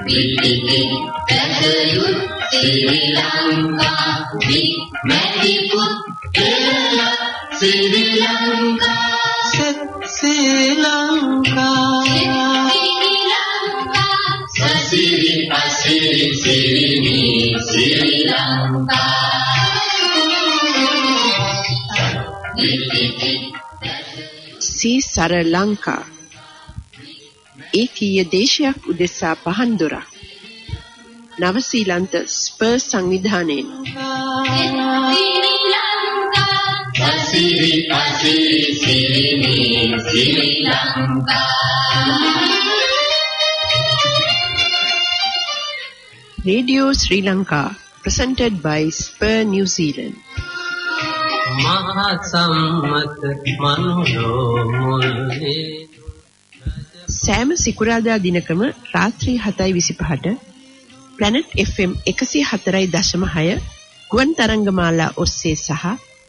Viti Velayut Sri Lanka Mediput Kerala Sri Lanka Sri Lanka Sri Lanka Sasiri Asiri Sirini Sri Lanka Sri Lanka ඒකීය දේශයක් උදෙසා පහන් දොරක් නවසීලන්ත ස්පර් සංවිධානයෙන් Radio Sri Lanka presented by Spur New Zealand. සෑම සිකුරාදා දිනකම රාත්‍රී 7:25ට Planet FM 104.6 ගුවන් තරංගමාලා ඔස්සේ සහ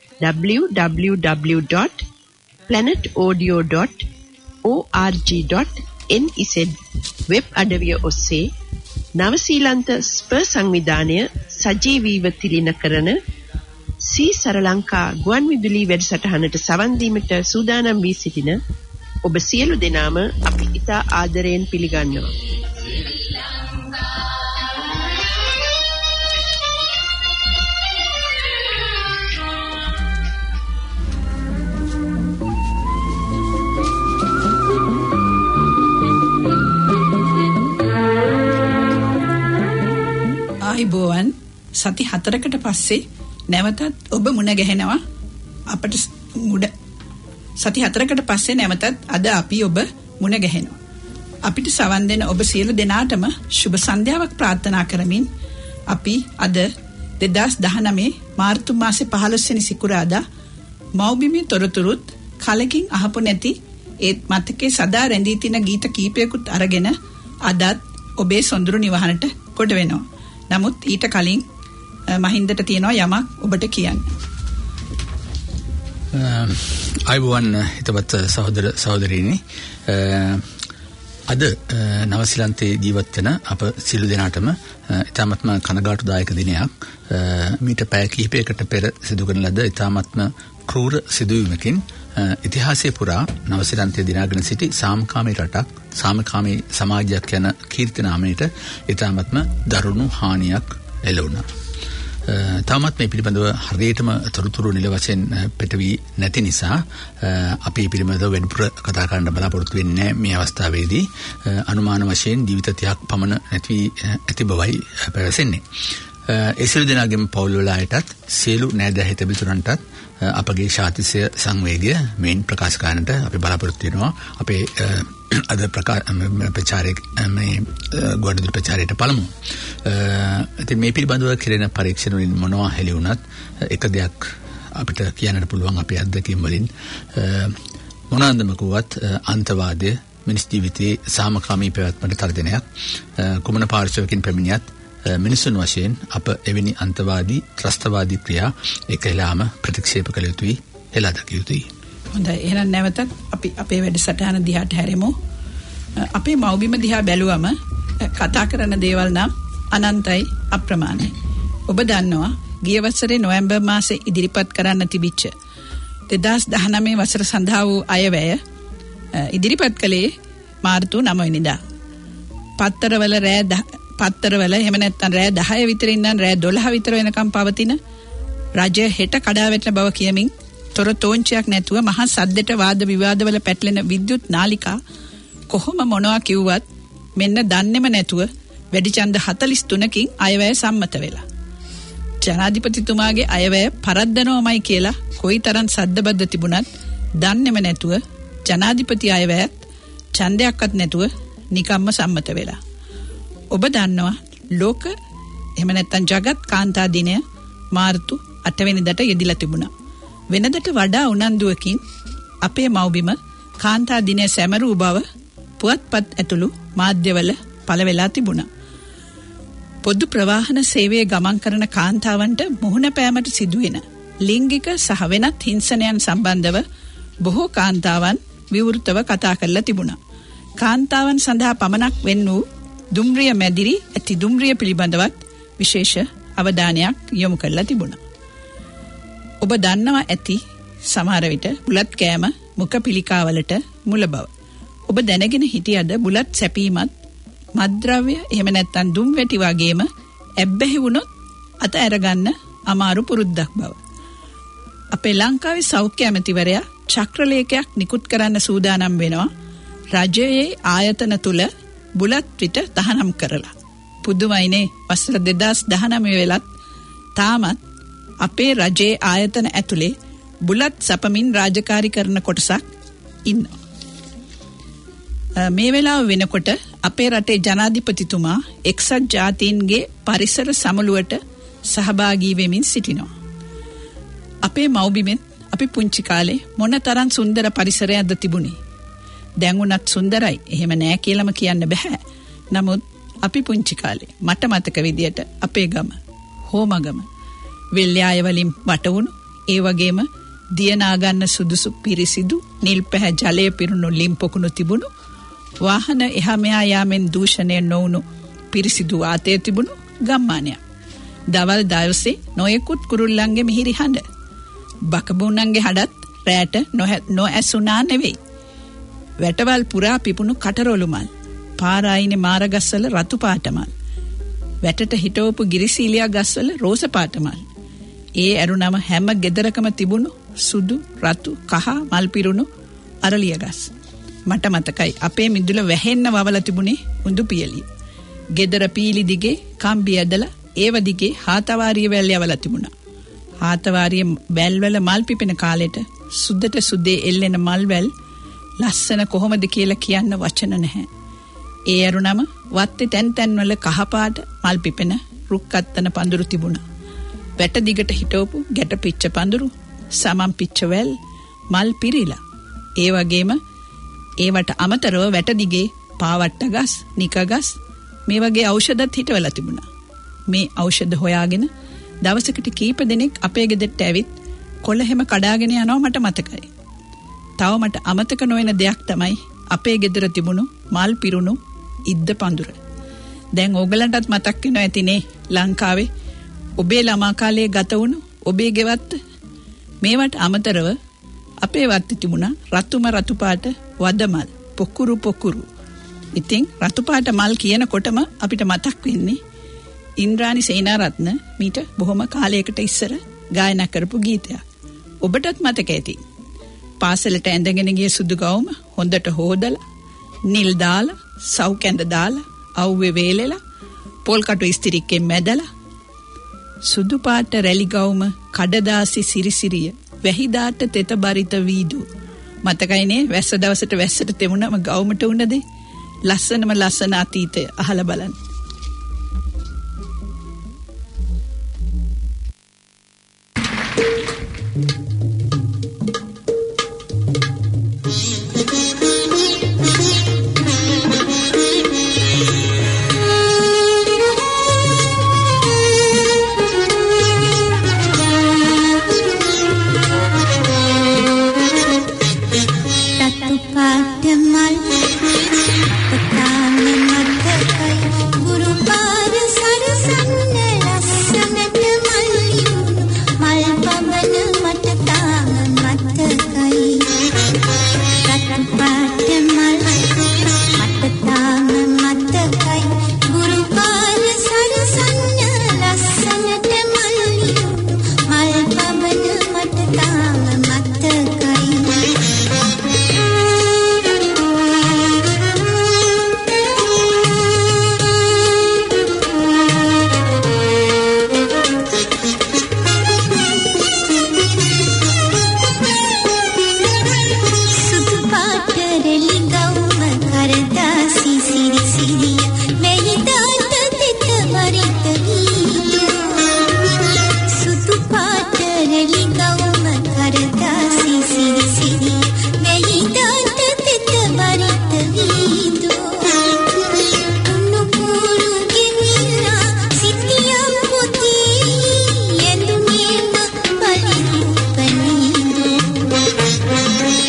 www.planetaudio.org.nz web අඩවිය ඔස්සේ නවසීලන්ත ස්පර් සංවිධානය සජීවීව තිළින කරන සී ලංකා ගුවන් විදුලි වැඩසටහනට සවන් දීමට සූදානම් වී සිටින ඔබ සියලු දෙනාම අපි ඉතා ආදරයෙන් පිළිගන්නවා. ආයිබෝවන් සති 4කට පස්සේ නැවතත් ඔබ මුණ ගැහෙනවා අපට සති 4කට පස්සේ නැවතත් අද අපි ඔබ මුණ ගැහෙනවා. අපිට සවන් දෙන ඔබ සියලු දෙනාටම සුබ සන්ධ්‍යාවක් ප්‍රාර්ථනා කරමින් අපි අද 2019 මාර්තු මාසේ 15 වෙනි සිකුරාදා මෞබිමේ තොරතුරුත් කලකින් අහපු නැති ඒත් මතකේ සදා රැඳී තින ගීත කීපයකුත් අරගෙන අදත් ඔබේ සොඳුරු නිවහනට කොට වෙනවා. නමුත් ඊට කලින් මහින්දට තියෙනවා යමක් ඔබට කියන්න. අයිබෝවන් හිතවත් සහෝදර සහෝදරීනි අද නවසීලන්තයේ ජීවත් වෙන අප සියලු දෙනාටම ඉතාමත්ම කනගාටුදායක දිනයක්. මීට පැය කිහිපයකට පෙර සිදු කරන ලද ඉතාමත්ම ක්‍රූර සිදුවීමකින් ඉතිහාසයේ පුරා නවසීලන්තයේ දිනාගෙන සිටි සාමකාමී රටක් සාමකාමී සමාජයක් යන කීර්ති නාමයට ඉතාමත්ම දරුණු හානියක් එල්ල වුණා. තාමත් මේ පිළිබඳව හරියටම තොරතුරු නිල වශයෙන් පිටවී නැති නිසා අපි පිළිබඳව වැඩිපුර කතා කරන්න බලාපොරොත්තු වෙන්නේ මේ අවස්ථාවේදී අනුමාන වශයෙන් ජීවිත 30ක් පමණ නැති ඇති බවයි පැවසෙන්නේ. ඒ සියලු දෙනාගේම පවුල් වල අයටත් සියලු නෑදෑ හිතබිතුරන්ටත් අපගේ ශාතිසය සංවේගය මේන් ප්‍රකාශ කරන්නට අපි බලාපොරොත්තු වෙනවා. අපේ අද ප්‍රචාරයේ මේ ගොඩනැගිලි ප්‍රචාරයට පළමු. ඉතින් මේ පිළිබඳව කෙරෙන පරීක්ෂණ වලින් මොනවා හෙළි වුණත් එක දෙයක් අපිට කියන්නට පුළුවන් අපේ අත්දැකීම් වලින් මොනවාන්දම කිව්වත් අන්තවාදය මිනිස් ජීවිතයේ සාමකාමී පැවැත්මට තර්ජනයක් කුමන පාර්ශවකින් පැමිණියත් මිනිසුන් වශයෙන් අප එවැනි අන්තවාදී ත්‍රස්තවාදී ක්‍රියා එකලම ප්‍රතික්ෂේප කළ යුතුයි හෙලා දකිය යුතුයි. හොඳයි එහෙනම් නැවතත් අපි අපේ වැඩසටහන දිහාට හැරෙමු. අපේ මව්බිම දිහා බැලුවම කතා කරන දේවල් නම් අනන්තයි අප්‍රමාණයි. ඔබ දන්නවා ගිය වසරේ නොවැම්බර් මාසේ ඉදිරිපත් කරන්න තිබිච්ච 2019 වසර සඳහා වූ අයවැය ඉදිරිපත් කළේ මාර්තු 9 වෙනිදා. පත්තරවල එහෙම නැත්නම් රෑ 10 විතර ඉඳන් රෑ 12 විතර වෙනකම් පවතින රජය හෙට කඩා වැටෙන බව කියමින් තොර තෝංචයක් නැතුව මහා සද්දට වාද විවාදවල පැටලෙන විද්‍යුත් නාලිකා කොහොම මොනවා කිව්වත් මෙන්න දන්නේම නැතුව වැඩි ඡන්ද 43කින් අයවැය සම්මත වෙලා. ජනාධිපතිතුමාගේ අයවැය පරද්දනවමයි කියලා කොයිතරම් සද්දබද්ද තිබුණත් දන්නේම නැතුව ජනාධිපති අයවැයත් ඡන්දයක්වත් නැතුව නිකම්ම සම්මත වෙලා. ඔබ දන්නවා ලෝක එහෙම නැත්නම් ජගත් කාන්තා දිනය මාර්තු 8 වෙනිදාට යෙදිලා තිබුණා. වෙනදට වඩා උනන්දුවකින් අපේ මව්බිම කාන්තා දිනය සැමරූ බව පුවත්පත් ඇතුළු මාධ්‍යවල පළ වෙලා තිබුණා. පොදු ප්‍රවාහන සේවයේ ගමන් කරන කාන්තාවන්ට මුහුණ පෑමට සිදුවෙන ලිංගික සහ වෙනත් හිංසනයන් සම්බන්ධව බොහෝ කාන්තාවන් විවෘතව කතා කරලා තිබුණා. කාන්තාවන් සඳහා පමණක් වෙන් වූ දුම්රිය මැදිරි ඇති දුම්රිය පිළිබඳවත් විශේෂ අවධානයක් යොමු කරලා තිබුණා. ඔබ දන්නවා ඇති සමහර විට බුලත් කෑම මුඛ පිළිකාවලට මුල බව. ඔබ දැනගෙන හිටියද බුලත් සැපීමත් මත්ද්‍රව්‍ය එහෙම නැත්නම් දුම් වැටි වගේම ඇබ්බැහි වුණොත් අත අරගන්න අමාරු පුරුද්දක් බව. අපේ ලංකාවේ සෞඛ්‍ය ඇමතිවරයා චක්‍රලේඛයක් නිකුත් කරන්න සූදානම් වෙනවා රජයේ ආයතන තුල බුලත් පිට තහනම් කරලා. පුදුමයිනේ වසර 2019 වෙලත් තාමත් අපේ රජයේ ආයතන ඇතුලේ බුලත් සපමින් රාජකාරී කරන කොටසක් ඉන්නවා. මේ වෙලාව වෙනකොට අපේ රටේ ජනාධිපතිතුමා එක්සත් ජාතීන්ගේ පරිසර සමුළුවට සහභාගී වෙමින් සිටිනවා. අපේ මව්බිමෙත් අපි පුංචි කාලේ මොනතරම් සුන්දර පරිසරයක්ද තිබුණේ. දැන් උනත් සුන්දරයි එහෙම නෑ කියලාම කියන්න බෑ. නමුත් අපි පුංචි කාලේ මට මතක විදියට අපේ ගම හෝමගම වෙල්යාය වලින් වටවුණු ඒ වගේම දිය නාගන්න සුදුසු පිරිසිදු නිල් පැහැ ජලය පිරුණු ලිම් පොකුණු තිබුණු වාහන එහා මෙහා යාමෙන් දූෂණය නොවුණු පිරිසිදු වාතය තිබුණු ගම්මානයක්. දවල් දවසේ නොයෙකුත් කුරුල්ලන්ගේ මිහිරි හඬ බකබුණන්ගේ හඬත් රැට නොඇසුණා නෙවෙයි. වැටවල් පුරා පිපුණු කටරොළු මල් පාරායිනේ මාරගස්වල රතු පාට මල් වැටට හිටවපු ගිරිසීලියා ගස්වල රෝස පාට මල් ඒ ඇරුණම හැම ගෙදරකම තිබුණු සුදු රතු කහ මල් පිරුණු අරලිය ගස්. මට මතකයි අපේ මිදුල වැහෙන්න වවලා තිබුණේ උඳු පියලිය. ගෙදර පීලි දිගේ කම්බි ඇදලා ඒව දිගේ හාතවාරිය වැල් යවලා තිබුණා. හාතවාරිය වැල්වල මල් පිපෙන කාලෙට සුද්දට සුද්දේ එල්ලෙන මල් වැල් ලස්සන කොහොමද කියලා කියන්න වචන නැහැ. ඒ ඇරුණම වත්තේ තැන් තැන්වල කහපාට මල් පිපෙන රුක්කත්තන පඳුරු තිබුණා. වැට දිගට හිටවපු ගැට පිච්ච පඳුරු සමම් පිච්ච වැල් මල් පිරීලා. ඒ වගේම ඒවට අමතරව වැට දිගේ පාවට්ට ගස් නික ගස් මේ වගේ ඖෂධත් හිටවලා තිබුණා. මේ ඖෂධ හොයාගෙන දවසකට කීප දෙනෙක් අපේ ගෙදරට ඇවිත් කොළ හැම කඩාගෙන යනවා මට මතකයි. තව මට අමතක නොවන දෙයක් තමයි අපේ ගෙදර තිබුණු මල් පිරුණු ඉද්ද පඳුර. දැන් ඕගලන්ටත් මතක් වෙනවා ඇතිනේ ලංකාවේ ඔබේ ළමා කාලයේ ගත වුණු ඔබේ ගෙවත්ත. මේවට අමතරව අපේ වත්තේ තිබුණා රතු පාට වදමල් පොකුරු. ඉතින් රතු පාට මල් කියනකොටම අපිට මතක් වෙන්නේ ඉන්ද්‍රාණි සේනාරත්න මීට බොහොම කාලයකට ඉස්සර ගායනා කරපු ගීතයක්. ඔබටත් මතක ඇති. පාසලට ඇඳගෙන ගිය සුදු ගවුම හොඳට හොදලා නිල් දාලා සව් කැඳ දාලා අවුවේ වේලෙලා පොල් කටු ඉස්තිරික්කෙන් මැදලා සුදු පාට රැලි ගවුම කඩදාසි සිරිසිරිය වැහිදාට තෙත බරිත වීදු. මතකයිනේ වැස්ස දවසට වැස්සට තෙමුණම ගවුමට උන දේ. ලස්සනම ලස්සන අතීතය අහලා බලන්න.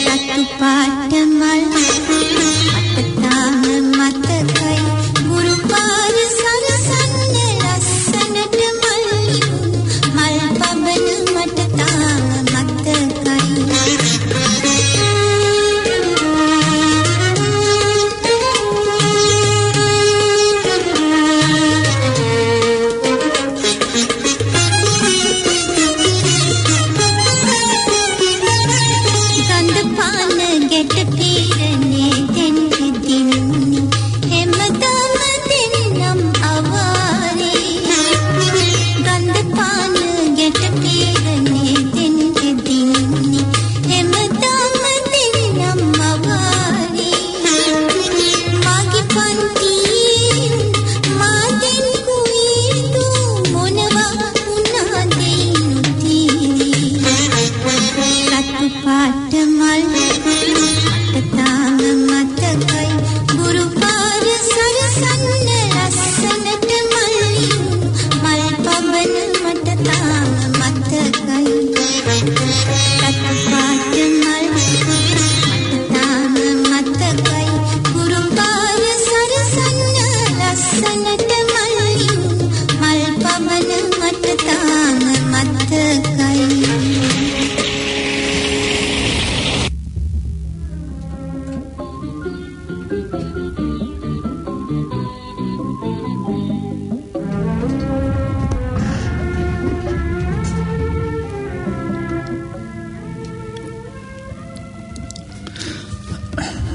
පාට මල් අතතාම මතකයි ගුරු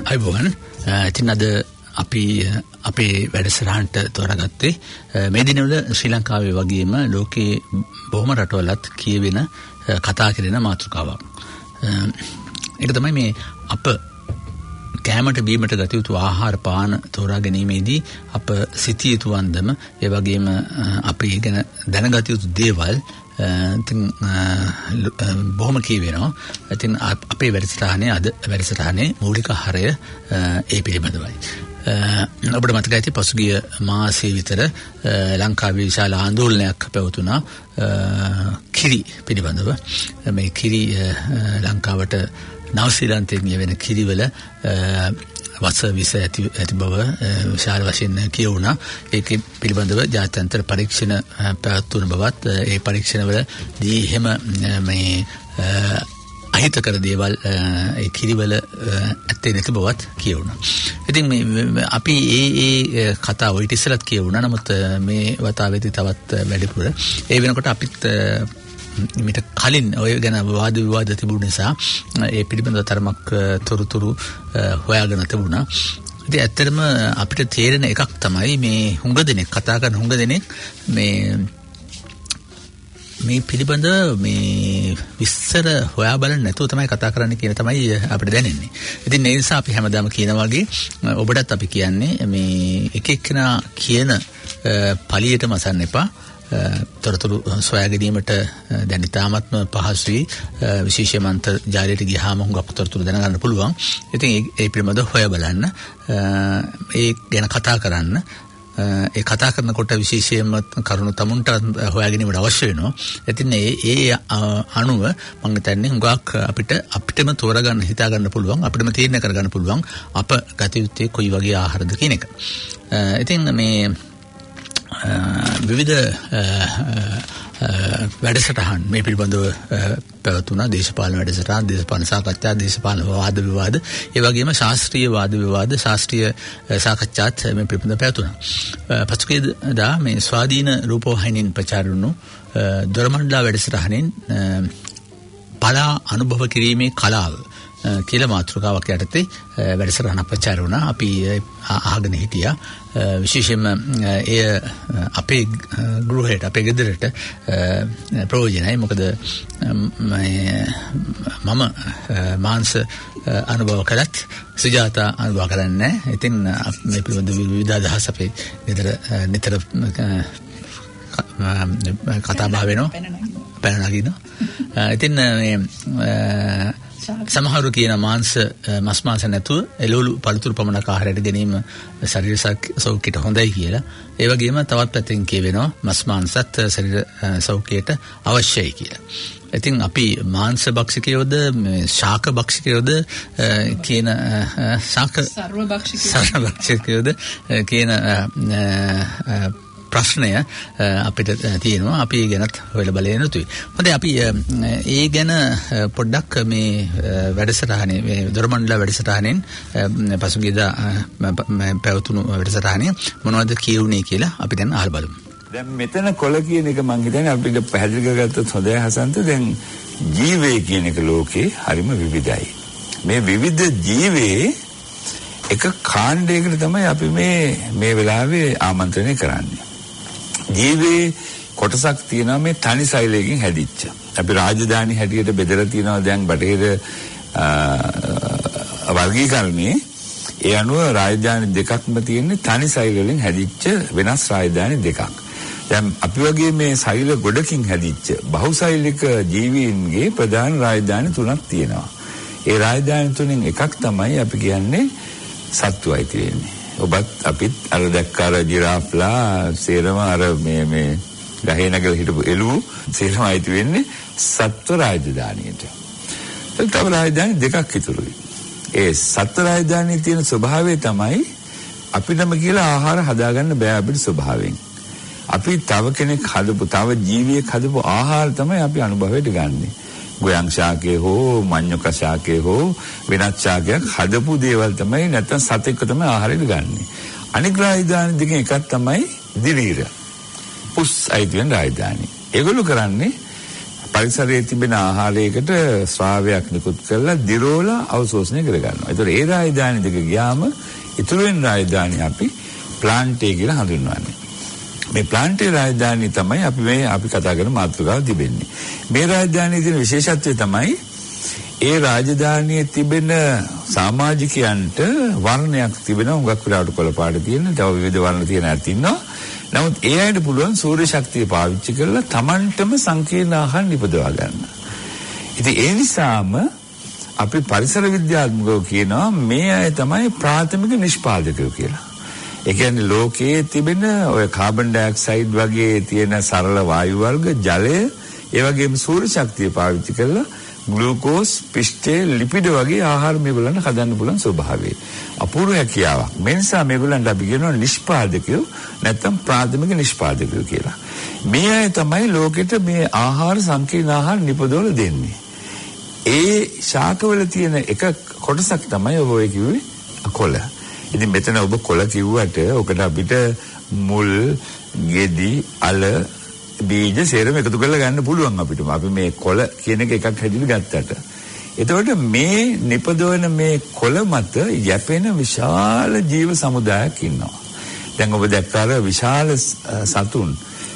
අයිබෝවන් ඉතින් අද අපි අපේ වැඩසටහනට තෝරාගත්තේ මේ දිනවල ශ්‍රී ලංකාවේ වගේම ලෝකයේ බොහොම රටවලත් කියවෙන කතා කරන මාතෘකාවක්. ඒක තමයි මේ අප කැමට බීමට ගත යුතු ආහාර පාන තෝරා ගැනීමේදී අප සිටිය යුතු වන්දම ඒ වගේම අපි ගැන දැනගත යුතු දේවල් ඉතින් බොහොම කියවෙනවා. ඉතින් අපේ වැඩසටහනේ අද වැඩසටහනේ මූලික හරය ඒ පිළිබඳවයි. ඔබට මතක ඇති පසුගිය මාසයේ විතර ලංකාවේ විශාල ආందోලනයක් පැවතුණා කිරි පිළිබඳව. මේ කිරි ලංකාවට නවසීලන්තයෙන් යවෙන කිරිවල වස විස ඇති බව විශාල වශයෙන් කියවුණා. ඒක පිළිබඳව ජාත්‍යන්තර පරීක්ෂණ පැවැත්වුණු බවත් ඒ පරීක්ෂණවලදී එහෙම මේ අහිතකර දේවල් ඒ කිරිවල ඇත්තේ නැති බවත් කියවුණා. ඉතින් මේ අපි ඒ කතාව ඊට ඉස්සෙල්ලත් කියවුණා. නමුත් මේ වතාවේදී තවත් වැඩිපුර ඒ වෙනකොට අපිත් මිට කලින් ඔය ගැන වාද විවාද තිබුණ නිසා ඒ පිළිබඳව තරමක් තොරතුරු හොයාගෙන තිබුණා. ඉතින් ඇත්තටම අපිට තේරෙන එකක් තමයි මේ හුඟ දෙනෙක් කතා කරන හුඟ දෙනෙක් මේ පිළිබඳ මේ විස්තර හොයා බලන්න නැතුව තමයි කතා කරන්න කියන තමයි අපිට දැනෙන්නේ. ඉතින් ඒ නිසා අපි හැමදාම කියන වගේ ඔබටත් අපි කියන්නේ මේ එක එක්කෙනා කියන පළියටම අසන්න එපා. තොරතුරු සොයා ගැනීමට දැන් ඉතාමත්ම පහසුයි. විශේෂයෙන්ම අන්තර්ජාලයට ගියාම හුඟක් තොරතුරු දැනගන්න පුළුවන්. ඉතින් ඒ පිළිබඳව හොයා බලන්න. ඒ ගැන කතා කරන්න. ඒ කතා කරනකොට විශේෂයෙන්ම කරුණු තමුන්ට හොයා ගැනීමට අවශ්‍ය වෙනවා. ඉතින් ඒ අනුව මම හිතන්නේ හුඟක් අපිටම තෝරගන්න හිතා ගන්න පුළුවන්. අපිටම තීරණය කරගන්න පුළුවන් අප ගත යුත්තේ කොයි වගේ ආහාරද කියන එක. ඉතින් මේ විවිධ වැඩසටහන් මේ පිළිබඳව පැවතුණා. දේශපාලන වැඩසටහන්, දේශපාලන සාකච්ඡා, දේශපාලන වාද විවාද, ඒ වගේම ශාස්ත්‍රීය වාද විවාද, ශාස්ත්‍රීය සාකච්ඡාත් මේ පිළිබඳව පැවතුණා. පසුගියදා මේ ස්වාධීන රූපවාහිනියෙන් ප්‍රචාර වුණු දොරමණ්ඩලා වැඩසටහනෙන් පලා අනුභව කිරීමේ කලාව කියලා මාතෘකාවක් යටතේ වැඩසටහනක් ප්‍රචාර වුණා. අපි අහගෙන හිටියා. විශේෂයෙන්ම එය අපේ ගෘහයට අපේ ගෙදරට ප්‍රයෝජනයි. මොකද මම මාංශ අනුභව කළත් සුජාතා අනුභව කරන්නේ නැහැ. ඉතින් මේ පිළිබඳ විවිධ අදහස් අපේ ගෙදර නිතර කතා බහ වෙනවා. පැන නගිනවා. ඉතින් මේ සමහරු කියන මස් මාංශ නැතුව එළවලු පළතුරු පමණක් ආහාරයට ගැනීම ශරීර සෞඛ්‍යයට හොඳයි කියලා. ඒ වගේම තවත් පැත්තකින් කියවෙනවා මස් මාංශත් ශරීර සෞඛ්‍යයට අවශ්‍යයි කියලා. ඉතින් අපි මාංශ භක්ෂකයෝද ශාක භක්ෂකයෝද කියන සර්ව භක්ෂකයෝද කියන ප්‍රශ්නය අපිට තියෙනවා. අපි ඒ ගැනත් හොයලා බලන්න යුතුයි. හොඳයි අපි ඒ ගැන පොඩ්ඩක් මේ වැඩසටහනේ මේ දොරමණ්ඩලා වැඩසටහනෙන් පසුගියදා පැවතුණු වැඩසටහනේ මොනවද කියුනේ කියලා අපි දැන් අහලා බලමු. දැන් මෙතන කොළ කියන එක මම හිතන්නේ අපිට පැහැදිලි කරගත්තොත් හොඳයි හසන්ත. දැන් ජීවය කියන එක ලෝකේ හරිම විවිධයි. මේ විවිධ ජීවේ එක කාණ්ඩයකට තමයි අපි මේ වෙලාවේ ආමන්ත්‍රණය කරන්නේ. ජීවේ කොටසක් තියෙනවා මේ තනි සෛලයකින් හැදිච්ච. අපි රාජධානි හැටියට බෙදලා තියෙනවා දැන් බටහිර වර්ගීකරණයේ. ඒ අනුව රාජධානි දෙකක්ම තියෙන්නේ තනි සෛල වලින් හැදිච්ච වෙනස් රාජධානි දෙකක්. දැන් අපි වගේ මේ සෛල ගොඩකින් හැදිච්ච බහුසෛලික ජීවීන්ගේ ප්‍රධාන රාජධානි තුනක් තියෙනවා. ඒ රාජධානි තුනෙන් එකක් තමයි අපි කියන්නේ සත්වයි තියෙන්නේ. ඔබත් අපිත් අර දැක්කාර ජිරාෆ්ලා සේරම අර මේ ගහේ නැගලා හිටපු එළුව සේරම අයිති වෙන්නේ සත්ව රාජධානියට. තව රාජධානි දෙකක් ඉතුරුයි. ඒ සත්ව රාජධානියේ තියෙන ස්වභාවය තමයි අපිටම කියලා ආහාර හදාගන්න බෑ අපිට ස්වභාවයෙන්. අපි තව කෙනෙක් හදපු තව ජීවියෙක් හදපු ආහාර තමයි අපි අනුභවයට ගන්නෙ. ගෝයන් ශාකේ හෝ මඤ්ඤොක ශාකේ හෝ වෙනත් ශාකයක් හදපු දේවල් තමයි නැත්තම් සතෙක්ව තමයි ආහාරයට ගන්නෙ. අනික් රාජධානි දෙකෙන් එකක් තමයි දිලීර. පුස් අයිති වෙන රාජධානි. ඒගොල්ලෝ කරන්නේ පරිසරයේ තිබෙන ආහාරයකට ස්‍රාවයක් නිකුත් කරලා දිරෝලා අවශෝෂණය කර ගන්නවා. ඒතකොට ඒ රාජධානි දෙක ගියාම ඉතුරු වෙන රාජධානි අපි ප්ලාන්ටේ කියලා හඳුන්වන්නේ. මේ ප්ලාන්ටේ රාජධානි තමයි අපි කතා කරන මාතෘකාව තිබෙන්නේ. මේ රාජධානියේ තියෙන විශේෂත්වය තමයි ඒ රාජධානියේ තිබෙන සමාජිකයන්ට වර්ණයක් තිබෙනවා. හුඟක් වෙලාවට කොළ පාට තියෙන, තව විවිධ වර්ණ තියෙන අයත් ඉන්නවා. නමුත් ඒ අයට පුළුවන් සූර්ය ශක්තිය පාවිච්චි කරලා Tamanටම සංකීර්ණ ආහාර නිපදවා ගන්න. ඉතින් ඒ නිසාම අපි පරිසර විද්‍යාත්මකව කියනවා මේ අය තමයි ප්‍රාථමික නිෂ්පාදකයෝ කියලා. ඒ කියන්නේ ලෝකයේ තිබෙන ඔය කාබන් ඩයොක්සයිඩ් වගේ තියෙන සරල වායු වර්ග, ජලය, ඒ වගේම සූර්ය ශක්තිය පාවිච්චි කරලා ග්ලූකෝස්, පිෂ්ඨේ, ලිපිඩ වගේ ආහාර මේගොල්ලන්ට හදන්න පුළුවන් ස්වභාවය. අපූර්ව හැකියාවක්. මේ නිසා මේගොල්ලන්ට අපි කියනවා නිෂ්පාදකයෝ නැත්නම් ප්‍රාථමික නිෂ්පාදකයෝ කියලා. මේ අය තමයි ලෝකෙට මේ ආහාර සංකීර්ණ ආහාර නිපදවල දෙන්නේ. ඒ ශාකවල තියෙන එක කොටසක් තමයි ඔය කිව්වේ කොළ. ඉතින් මෙතන ඔබ කොළ කිව්වට ඔකට අපිට මුල්, ගෙඩි, අල, බීජ සේරම එකතු කරලා ගන්න පුළුවන් අපිට. අපි මේ කොළ කියන එකක් හැදිලි ගත්තට. එතකොට මේ නිපදවන මේ කොළ මත යැපෙන විශාල ජීව සමුදායක් ඉන්නවා. දැන් ඔබ දැක්කාර විශාල සතුන්.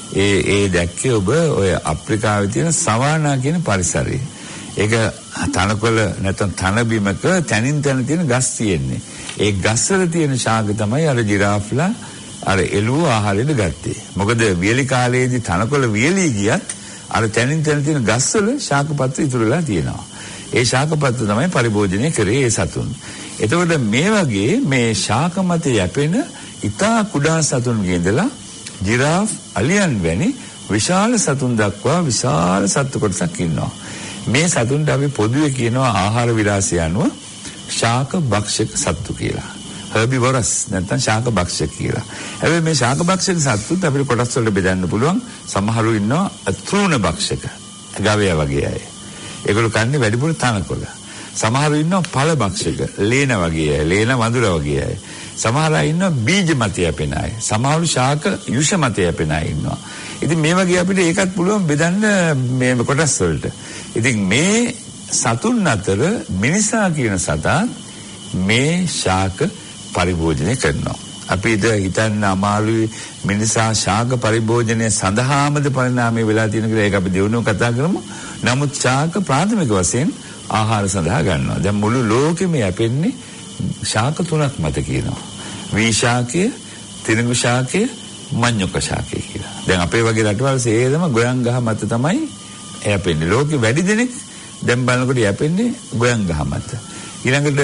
ඒ දැක්කේ ඔබ ඔය අප්‍රිකාවේ තියෙන සවානා කියන පරිසරයේ. ඒක තනකොළ නැත්නම් තන බිමක තනින් තන තියෙන ගස් තියෙන්නේ. ඒ ගස්වල තියෙන ශාක තමයි අර ජිරාෆ්ලා අර එළුව ආහාරෙට ගත්තේ. මොකද වියලි කාලයේදී තනකොළ වියලි ගියත් අර තනින් තන තියෙන ගස්වල ශාකපත්‍ර ඉතුරුලා තියෙනවා. ඒ ශාකපත්‍ර තමයි පරිභෝජනය කරේ ඒ සතුන්. එතකොට මේ වගේ මේ ශාක මත යැපෙන ඉතා කුඩා සතුන්ගේ ඉඳලා ජිරාෆ්, අලියන් වැනි විශාල සතුන් දක්වා විශාල සත්ත්ව කොටසක් ඉන්නවා. මේ සතුන්ට අපි පොදුවේ කියනවා ආහාර විලාසය අනුව ශාක භක්ෂක සත්තු කියලා. හර්බිවොරස් නැත්නම් ශාක භක්ෂක කියලා. හැබැයි මේ ශාක භක්ෂක සත්තුත් අපිට කොටස් වලට බෙදන්න පුළුවන්. සමහරු ඉන්නවා තෘණ භක්ෂක. ගවයා වගේ අය. ඒගොල්ලෝ කන්නේ වැඩිපුර තනකොළ. සමහරු ඉන්නවා ඵල භක්ෂක. ලේන වගේ අය, ලේන වඳුර වගේ අය. සමහර අය ඉන්නවා බීජ මත යැපෙන අය. සමහරු ශාක යුෂ මත යැපෙන අය ඉන්නවා. ඉතින් මේ වගේ අපිට ඒකත් පුළුවන් බෙදන්න මේ කොටස් වලට. ඉතින් මේ සතුන් අතර මිනිසා කියන සතා මේ ශාක පරිභෝජනය කරනවා. අපි හිතන්න අමාරුයි මිනිසා ශාක පරිභෝජනය සඳහාමද පරිණාමය වෙලා තියෙන කියලා. ඒක අපි දෙවනුව කතා කරමු. නමුත් ශාක ප්‍රාථමික වශයෙන් ආහාර සඳහා ගන්නවා. දැන් මුළු ලෝකෙම යැපෙන්නේ ශාක තුනක් මත කියනවා. වී ශාකය, තිරිඟු ශාකය, මඤ්ඤොක ශාකය කියලා. දැන් අපේ වගේ රටවල් සේරම ගොයන් ගහ මත තමයි යැපෙන්නේ. ලෝකෙ වැඩි දෙනෙක් දැන් බලනකොට යැපෙන්නේ ගොයන් ගහ මත. ඊළඟට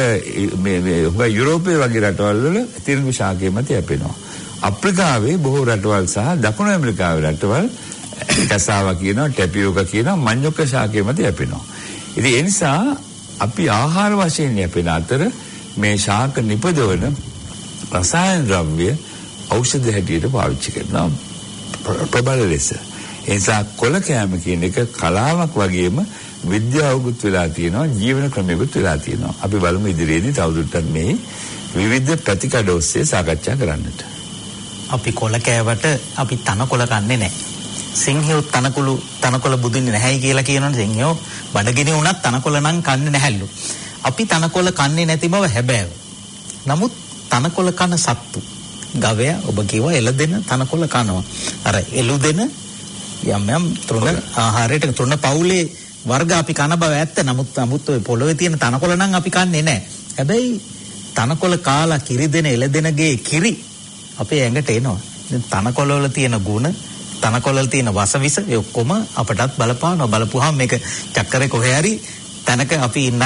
මේ යුරෝපයේ වගේ රටවල් වල තිරිඟු ශාකය මත යැපෙනවා. අප්‍රිකාවේ බොහෝ රටවල් සහ දකුණු ඇමරිකාවේ රටවල් කසාවා කියනවා, ටැපියෝකා කියනවා, මඤ්ඤොක ශාකය මත යැපෙනවා. ඉතින් ඒ නිසා අපි ආහාර වශයෙන් යැපෙන අතර මේ ශාක නිපදවන රසායන ද්‍රව්‍ය ඖෂධ හැටියට පාවිච්චි කරනවා ප්‍රබල ලෙස. ඒ නිසා කොළ කෑම කියන එක කලාවක් වගේම විද්‍යාවකුත් වෙලා තියෙනවා, ජීවන ක්‍රමයකුත් වෙලා තියෙනවා. අපි බලමු ඉදිරියේදී තවදුරටත් මේ විවිධ ප්‍රතිකඩ ඔස්සේ සාකච්ඡා කරන්නට. අපි කොළ කෑවට අපි තනකොළ කන්නේ නැහැ. සිංහයෝ තනකොළ බුදින්නේ නැහැයි කියලා කියනවනේ. සිංහයෝ බඩගිනි වුණත් තනකොළ නම් කන්නේ නැහැලු. අපි තනකොළ කන්නේ නැති බව හැබෑව. නමුත් තනකොළ කන සත්තු ගවයා ඔබ කිව්වා එළදෙන තනකොළ කනවා. අර එළුදෙන යම් තෘණ ආහාරයට තෘණ පවුලේ වර්ග අපි කන බව ඇත්ත. නමුත් ඔය පොළොවේ තියෙන තනකොළ නම් අපි කන්නේ නැහැ. හැබැයි තනකොළ කාලා කිරි දෙන එළදෙනගේ කිරි අපේ ඇඟට එනවා. තනකොළ වල තියෙන ගුණ, තනකොළ වල තියෙන වසවිස ඒ ඔක්කොම අපටත් බලපානවා. බලපුවාම මේක චක්කරේ කොහේ හරි තැනක අපි ඉන්න.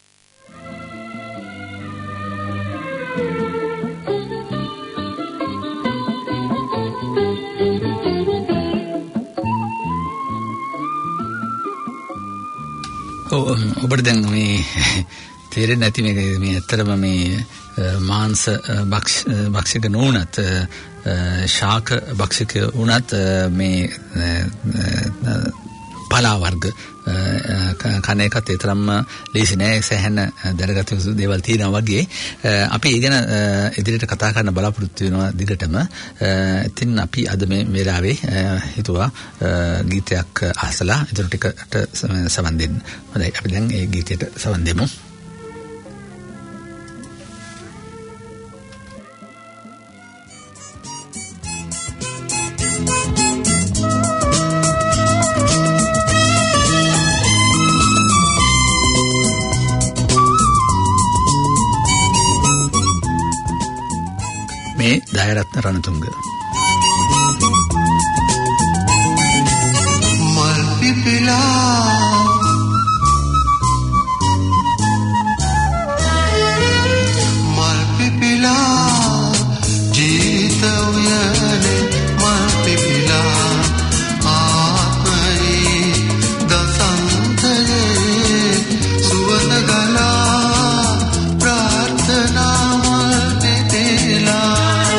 ඔබට දැන් මේ තේරෙන්නේ නැති මේ ඇත්තටම මේ මාංශ භක්ෂක නොවුනත් ශාක භක්ෂක වුණත් මේ පලා වර්ග කන එකත් ඒතරම්ම ලේසි නෑ සෑහෙන දැනගත යුතු දේවල් තියෙනවා වගේ අපි ඉගෙන ඉදිරියට කතා කරන්න බලාපොරොත්තු වෙනවා දිගටම. ඉතින් අපි අද මේ වෙලාවේ හිතුවා ගීතයක් අහසලා ඉදිරි ටිකට සවන් දෙන්න. හොඳයි අපි දැන් ඒ ගීතයට සවන් දෙමු. මේ දයරත්න රණතුංග මල් පිපිලා ජීවිත උයනේ මල් පිපිලා ආත්මයේ දසන්තයේ සුවඳ ගලා ප්‍රාර්ථනා මල් පිපිලා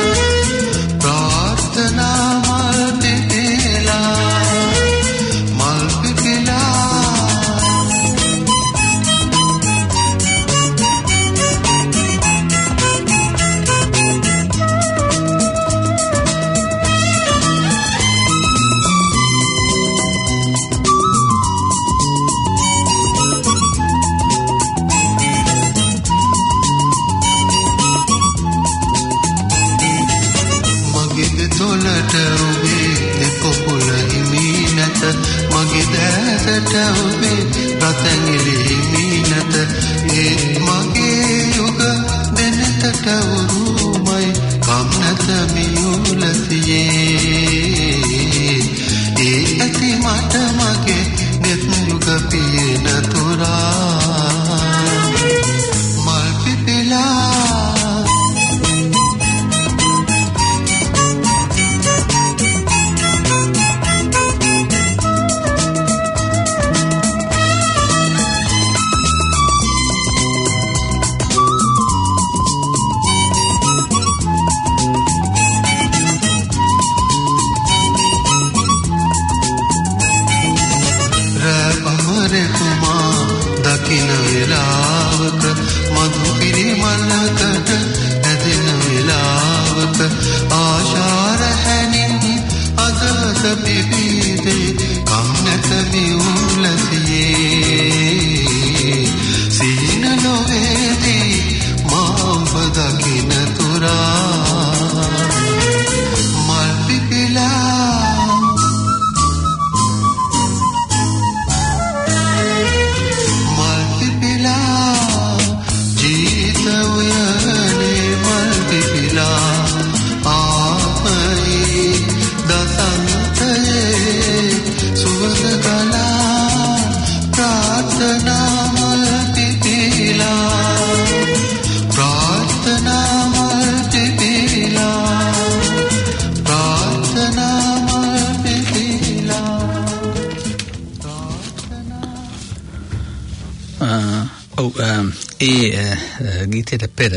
ගීතයට පෙර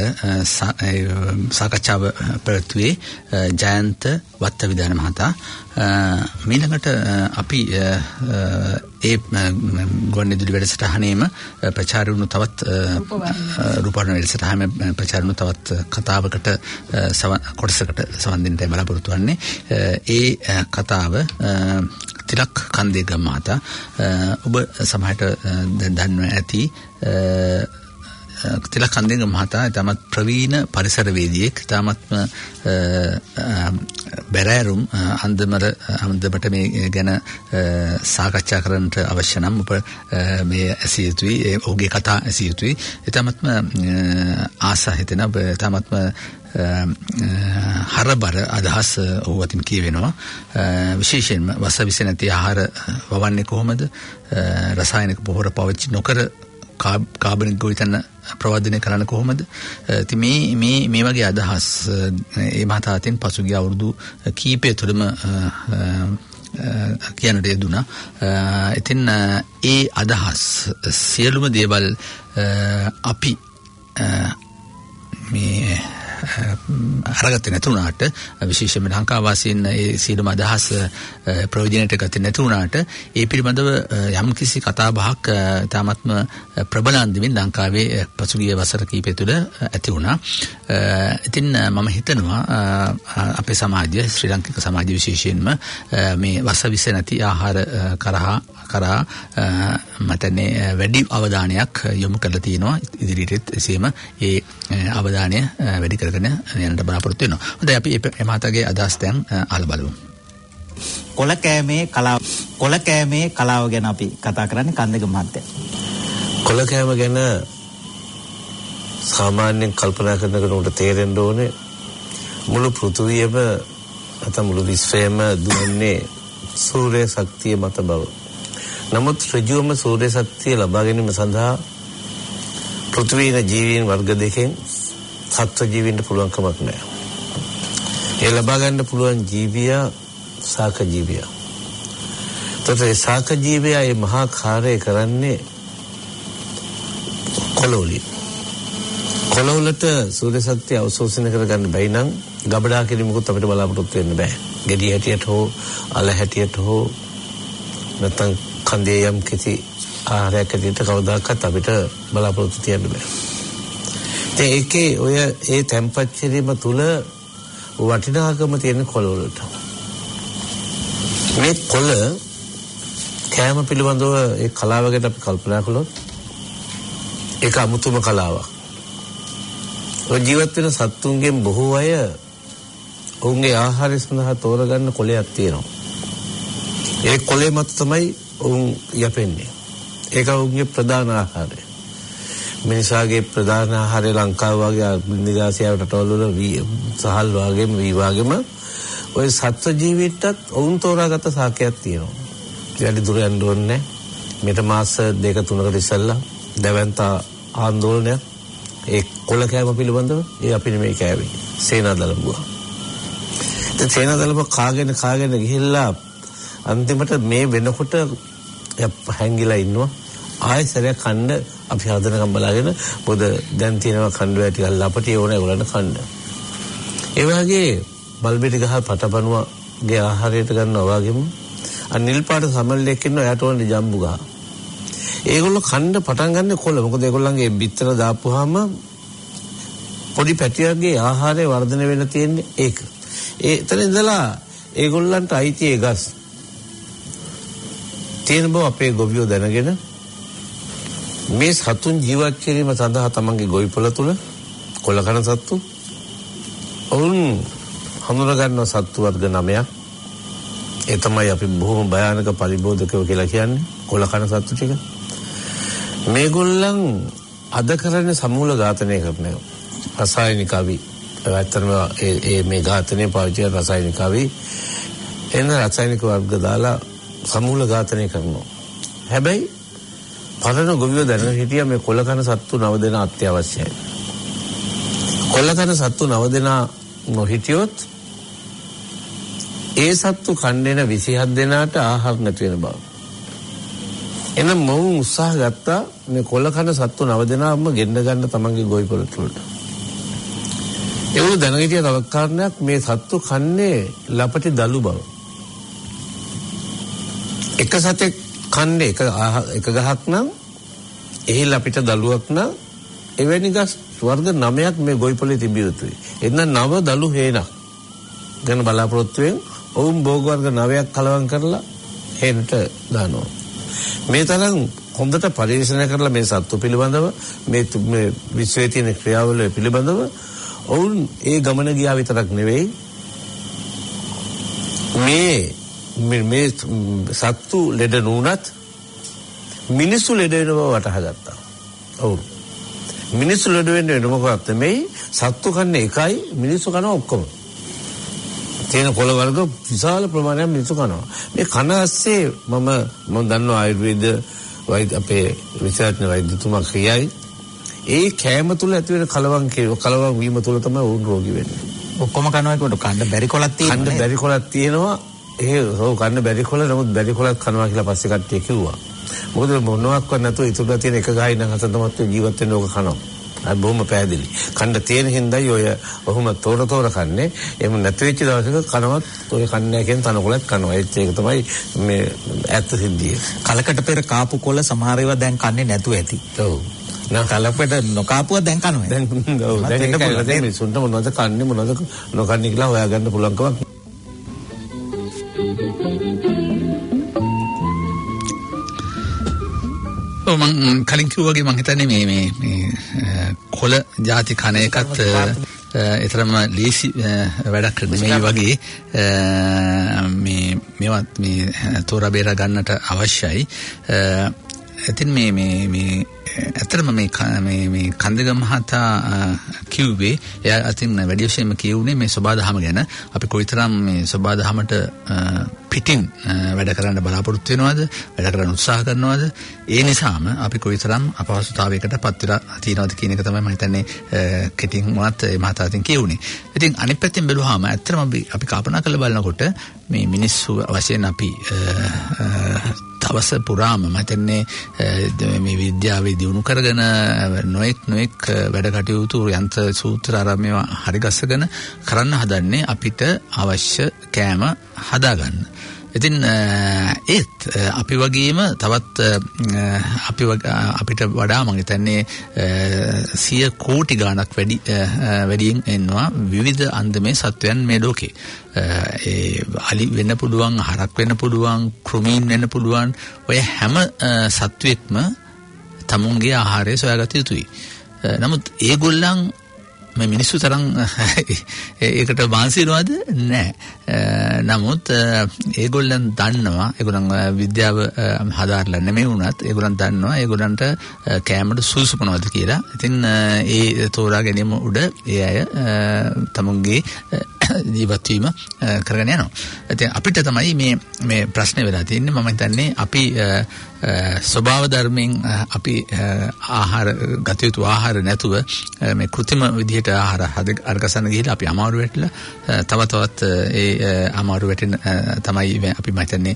සාකච්ඡාව පැවැත්වුවේ ජයන්ත වත්තවිදාන මහතා. මීළඟට අපි ඒ ගුවන්විදුලි වැඩසටහනේම ප්‍රචාර වුණු තවත් රූපවාහිනී වැඩසටහනේ ප්‍රචාර වුණු තවත් කතාවකට කොටසකට සවන් දෙන්නට බලාපොරොත්තු වෙන්නේ. ඒ කතාව තිලක් කන්දේගම මහතා ඔබ සමහරට දන්නවා ඇති තිලක් කන්දේගම මහතා තමත් ප්‍රවීණ පරිසරවේදියෙක් තමත්ම බැරෑරුම් අන්දමට මේ ගැන සාකච්ඡා කරන්නට අවශ්‍ය නම් ඔබ මේ ඇසිය යුතුයි ඔහුගේ කතා ඇසිය යුතුයි එතමත්ම ආසා හිතෙන ඔබ තමත්ම හරබර අදහස් ඔහු අතින් කියවෙනවා විශේෂයෙන්ම වස නැති ආහාර වවන්නේ කොහොමද රසායනික පොහොර පාවිච්චි නොකර කාබනික ගොවිතැන ප්‍රවර්ධනය කරන්න කොහොමද ඉතින් මේ වගේ අදහස් ඒ මහතාතෙන් පසුගිය අවුරුදු කීපය තුළම කියන්නට යෙදුණා. ඉතින් ඒ අදහස් සියලුම දේවල් අපි මේ අරගත්තේ නැතුණාට විශේෂයෙන්ම ලංකාවාසීන් ඒ සීලම අදහස් ප්‍රයෝජනයට ගත්තේ නැතුණාට ඒ පිළිබඳව යම්කිසි කතා බහක් තාමත්ම ප්‍රබල අන්දමින් ලංකාවේ පසුගිය වසර කිහිපය තුළ ඇති වුණා. ඉතින් මම හිතනවා අපේ සමාජය ශ්‍රී ලාංකික සමාජය විශේෂයෙන්ම මේ වසවිස නැති ආහාර කරා මතන්නේ වැඩි අවධානයක් යොමු කරලා තියෙනවා. ඉදිරියට එසේම ඒ අවධානය වැඩි කරගෙන යන්නට බලාපොරොත්තු වෙනවා. හොඳයි අපි මේ මාතගේ අදහස් දැන් අහලා බලමු. කොළ කෑමේ කලාව ගැන අපි කතා කරන්නේ කන්දක මහත්තයා. කොළ කෑම ගැන සාමාන්‍යයෙන් කල්පනා කරනකොට තේරෙන්න ඕනේ මුළු පෘථුවියම නැත්නම් මුළු විශ්වයම දුවන්නේ සූර්ය ශක්තිය මත බව. නමුත් ඍජුවම සූර්ය ශක්තිය ලබා ගැනීම සඳහා පෘථිවියේ ජීවීන් වර්ග දෙකෙන් සත්ව ජීවීන්ට පුළුවන් කමක් නැහැ. ඒ ලබා ගන්න පුළුවන් ජීවියා ශාක ජීවියා. ඒ ශාක ජීවියා මේ මහා කාර්යය කරන්නේ කොළවලින්. කොළවලට සූර්ය ශක්තිය අවශෝෂණය කරගන්න බැයි නම් ගබඩා කිරීමකුත් අපිට බලාපොරොත්තු වෙන්න බෑ. ගෙඩි හැටියට හෝ අල හැටියට හෝ නැත්නම් කන්දේ යම් කිසි ආහාරයක් හැටියට කවදාකවත් අපිට බලාපොරොත්තු තියන්න බෑ. ඒකේ ඔය ඒ තැම්පත් කිරීම තුල වටිනාකම තියෙන කොළවලට. මේ කොළ කෑම පිළිබඳව ඒ කලාව ගැන අපි කල්පනා කළොත් ඒක අමුතුම කලාවක්. ඔය ජීවත් වෙන සත්තුන්ගෙන් බොහෝ අය ඔවුන්ගේ ආහාරය සඳහා තෝරගන්න කොළයක් තියෙනවා. ඒ කොළේ මත තමයි ඔවුන් යපෙන්නේ. ඒක ඔවුන්ගේ ප්‍රධාන ආහාරය. මිනිසාගේ ප්‍රධාන ආහාරය ලංකාව වගේ නිදාසියාවට රටවල් වල සහල් වගේම වී වගේම ඔය සත්ව ජීවිතත් ඔවුන් තෝරාගත්ත සාකයක් තියෙනවා. වැඩි දුර යන්න ඕනේ නැහැ. මෙත මාස 2-3කට ඉස්සෙල්ලා දැවැන්ත ආందోලනයක් ඒ කොළ කෑම පිළිබඳව ඒ අපි මේ කෑවේ සේනාදලඹුව. ඒ සේනාදලඹුව කාගෙන ගිහිල්ලා අන්තිමට මේ වෙනකොට හැංගිලා ඉන්නවා. ආයෙ සැරයක් කන්න අපි හදනකම් බලාගෙන මොකද දැන් තියෙනවා කණ්ඩුව ටිකක් ලපටි ඕන ඒගොල්ලන්ට කන්න. ඒ වගේ බල්බෙටි ගහ පටපණුවගේ ආහාරයට ගන්නවා වගේම නිල් පාට සමල්ලෙක් ඉන්නවා එයාට ඕනේ ජම්බු ගහ. ඒගොල්ලෝ කන්න පටන් ගන්න කොළ. මොකද ඒගොල්ලන්ගේ බිත්තර දාපුවාම පොඩි පැටියක්ගේ ආහාරය වර්ධනය වෙන්න තියෙන්නේ ඒක. එතන ඉඳලා ඒගොල්ලන්ට අයිති ඒ ගස් තියෙන බව අපේ ගොවියෝ දැනගෙන මේ සතුන් ජීවත් කිරීම සඳහා තමන්ගේ ගොවිපොළ තුල කොළ කන සත්තු ඔවුන් හඳුනා ගන්න සත්තු වර්ග 9ක්. ඒ තමයි අපි බොහොම භයානක පරිබෝධකව කියලා කියන්නේ කොළ කන සත්තු ටික. මේගොල්ලන් අද කරන්නේ සමූල ඝාතනය කරනවා. රසායනික අවි. ඇත්තටම මේ ඝාතනය පාවිච්චි කරන රසායනික අවි එන රසායනික වර්ග දාලා සමූල ඝාතනය කරනවා. හැබැයි පරණ ගොවියෝ දැනගෙන හිටියා මේ කොළ කන සත්තු 9 දෙනා අත්‍යවශ්‍යයි. කොළ කන සත්තු 9 දෙනා නොහිටියොත් ඒ සත්තු කණ්ඩේන 27 දෙනාට ආහාර නැති වෙන බව. එනම් මොවුන් උත්සාහ ගත්තා මේ කොළ කන සත්තු 9 දෙනාම ගෙන්න ගන්න තමන්ගේ ගොවිපොළ තුලට. ඒගොල්ලෝ දැනගෙන හිටිය තව කාරණයක් මේ සත්තු කන්නේ ලපටි දලු බව. එක සතෙක් කන්නේ එක ගහක් නම් එහි ලපිට දලුවක් නම් එවැනි ගස් වර්ග 9ක් මේ ගොවිපොළේ තිබිය යුතුයි. එන්න 9 දලු හේනක් ගැන බලාපොරොත්තුෙන් ඔවුන් භෝග වර්ග 9ක් කලවම් කරලා හේනට දානවා. මේ තරම් හොඳට පරිශීලනය කරලා මේ සත්තු පිළිබඳව මේ විශ්වයේ තියෙන ක්‍රියාවල පිළිබඳව ඔවුන් ඒ ගමන ගියා විතරක් නෙවෙයි මේ සත්තු ලෙඩ නුනත් මිනිස්සු ලෙඩ වෙන බව වටහා ගත්තා. ඔව්. මිනිස්සු ලෙඩ වෙන්නේ මොකක්ද නෙමෙයි සත්තු කන්නේ එකයි මිනිස්සු කනවා ඔක්කොම. තියෙන කොළ වර්ග විශාල ප්‍රමාණයක් මිනිස්සු කනවා. මේ කන ඇස්සේ මම දන්නවා ආයුර්වේද වෛද්‍ය අපේ විශේෂඥ වෛද්‍යතුමා කියයි ඒ කෑම තුල ඇති වෙන කලවම් වීම තුල තමයි වුන් රෝගී වෙන්නේ. ඔක්කොම කනවා ඒකට කන්න බැරි කොළක් තියෙනවා. කන්න බැරි කොළක් තියෙනවා. කන්න බැරි කොළ නමුත් බැරි කොළක් කනවා කියලා පස්සේ කට්ටිය කිව්වා. මොකද මොනවාක්වත් නැතුව ඉතුරුලා තියෙන එක ගහයි නම් හතර තමයි ජීවත් වෙන්න ඕක කනවා. අය බොහොම පැහැදිලි. කන්න තියෙන හින්දායි ඔය ඔහොම තෝර කන්නේ. එහෙම නැති වෙච්ච දවසක කනවත් ඔය කන්නේ කියන තනකොළත් කනවා. ඒක තමයි මේ ඇත්ත සිද්ධිය. කලකට පෙර කාපු කොළ සමහර ඒවා දැන් කන්නේ නැතුව ඇති. ඔව්. නම් කලකට නොකාපුවා දැන් කනවා. දැන් දැන් මිනිසුන්ට මොනවද කන්නේ මොනවද නොකන්නේ කියලා හොයාගන්න පුළුවන්කමක්. මම කලින් කිව්වා වගේ මම හිතන්නේ මේ කොළ ಜಾති කන එකත් ඒතරම ලීසි වැඩක් නෙමෙයි වගේ මේවත් මේ තෝරා බේරා ගන්නට අවශ්‍යයි. ඉතින් මේ ඇත්තටම මේ කන්දගම මහතා කිව්වේ එයා අතින් වැඩි වශයෙන්ම කියුනේ මේ සබාදහම ගැන. අපි කොයිතරම් මේ සබාදහමට පිටින් වැඩ කරන්න බලාපොරොත්තු වෙනවද, වැඩ කරන්න උත්සාහ කරනවද, ඒ නිසාම අපි කොයිතරම් අපහසුතාවයකට පත් වෙලා තියෙනවද කියන එක තමයි මම හිතන්නේ කෙටින් වුණත් මේ මහතා අතින් කියුනේ. ඉතින් අනිත් පැත්තෙන් බැලුවාම ඇත්තටම අපි කල්පනා කරලා බලනකොට මේ මිනිස්සු වශයෙන් අපි දවස පුරාම මතන්නේ මේ විද්‍යාවේ දියුණු කරගෙන නොඑක් වැඩ කටයුතු යන්ත්‍ර සූත්‍ර ආරම්භය හරි ගස්සගෙන කරන්න හදන්නේ අපිට අවශ්‍ය කෑම හදාගන්න. ඉතින් ඒත් අපි වගේම තවත් අපිට වඩා මම හිතන්නේ 100 කෝටි ගණක් වැඩියෙන් එනවා විවිධ අන්දමේ සත්වයන් මේ ලෝකේ. අලි වෙන්න පුළුවන්, හරක් වෙන්න පුළුවන්, කෘමීන් වෙන්න පුළුවන්. ඔය හැම සත්වෙක්ම තමුන්ගේ ආහාරය සොයාගත යුතුයි. නමුත් ඒගොල්ලන් මේ මිනිස්සු තරම් ඒකට වාන්සි වෙනවද? නැහැ. නමුත් ඒගොල්ලන් දන්නවා, ඒගොල්ලන් විද්‍යාව හදාarලා නෙමෙයි වුණත් ඒගොල්ලන් දන්නවා ඒගොල්ලන්ට කැමරට සුසු මොනවද කියලා. ඉතින් ඒ තෝරා ගැනීම උඩ ඒ අය තමුන්ගේ ජීවත් වීම කරගෙන යනවා. ඉතින් අපිට තමයි මේ ප්‍රශ්නේ වෙලා තියෙන්නේ. මම හිතන්නේ අපි ස්වභාව ධර්මයෙන් අපි ආහාර ගත යුතු ආහාර නැතුව මේ කෘත්‍රිම විදිහට ආහාර අරගසන්න ගිහිල්ලා අපි අමාරු වෙట్లా තවත් ඒ අමාරු වෙටින් තමයි අපි මහිතන්නේ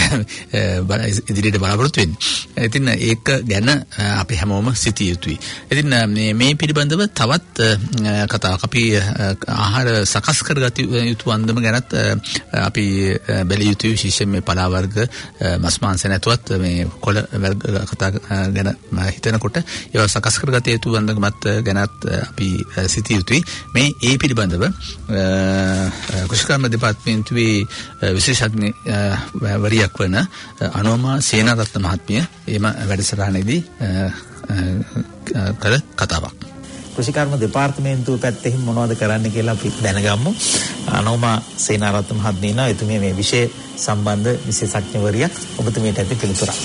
ඉදිරියට බලාපොරොත්තු වෙන්නේ. ඉතින් ඒක ගැන අපි හැමෝම සිතිය යුතුයි. ඉතින් මේ පිළිබඳව තවත් කතාවක් අපි ආහාර සකස් කරගත යුතු අන්දම ගැනත් අපි බැලිය යුතුයි. විශේෂයෙන් මේ පලා වර්ග මස් මාංශ නැතුවත් මේ කොළ කතා ගැන හිතනකොට ඒවා සකස් කරගත යුතු අන්දමත් ගැනත් අපි සිතිය යුතුයි. මේ ඒ පිළිබඳව කෘෂිකර්ම දෙපාර්තමේන්තුවේ විශේෂඥ වරියක් වන අනෝමා සේනාරත්න මහත්මිය එම වැඩසටහනේදී කළ කතාවක්. කෘෂිකර්ම දෙපාර්තමේන්තුව පැත්තෙන් මොනවද කරන්න කියලා අපි දැනගමු. අනෝමා සේනාරත්න මහත්මිය ඉන්නවා. එතුමිය මේ විෂය සම්බන්ධ විශේෂඥවරියක්. ඔබතුමියට ඇති පිළිතුරක්.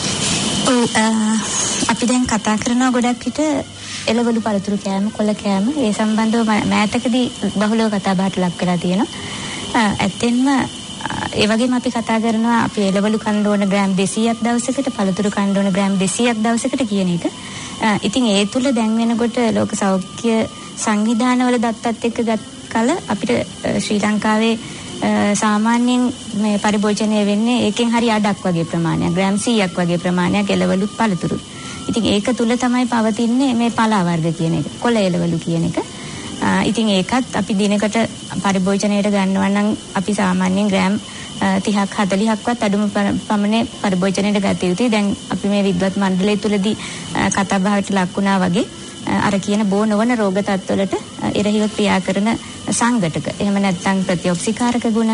අපි දැන් කතා කරනවා ගොඩක් විට එළවලු පළතුරු කෑම, කොළ කෑම. ඒ සම්බන්ධව මෑතකදී බහුලව කතා බහට ලක් වෙලා තියෙනවා. ඇත්තෙන්ම ඒ වගේම අපි කතා කරනවා අපි එළවලු කන්න ඕන ග්‍රෑම් 200ක් දවසකට, පළතුරු කන්න ඕන ග්‍රෑම් 200ක් දවසකට කියන එක. ඉතින් ඒ තුල දැන් වෙනකොට ලෝක සෞඛ්‍ය සංවිධානවල දත්තත් එක්ක ගත් කල අපිට ශ්‍රී ලංකාවේ සාමාන්‍යයෙන් මේ පරිභෝජනය වෙන්නේ ඒකෙන් හරි අඩක් වගේ ප්‍රමාණයක්, ග්‍රෑම් 100ක් වගේ ප්‍රමාණයක් එළවලු පළතුරු. ඉතින් ඒක තුල තමයි පවතින්නේ මේ පලා වර්ග කියන එක, කොළ එළවලු කියන එක. ඉතින් ඒකත් අපි දිනකට පරිභෝජනයට ගන්නවා නම් අපි සාමාන්‍යයෙන් ග්‍රෑම් 30ක් 40ක්වත් අඩුම පමණේ පරිභෝජනයට ගත යුතුයි. දැන් අපි මේ විද්වත් මණ්ඩලය තුලදී කතා බහට ලක් වුණා වගේ අර කියන බෝ නොවන රෝග තත්ත්වවලට එරෙහිව ක්‍රියා කරන සංඝටක, එහෙම නැත්නම් ප්‍රතිඔක්සිකාරක ගුණ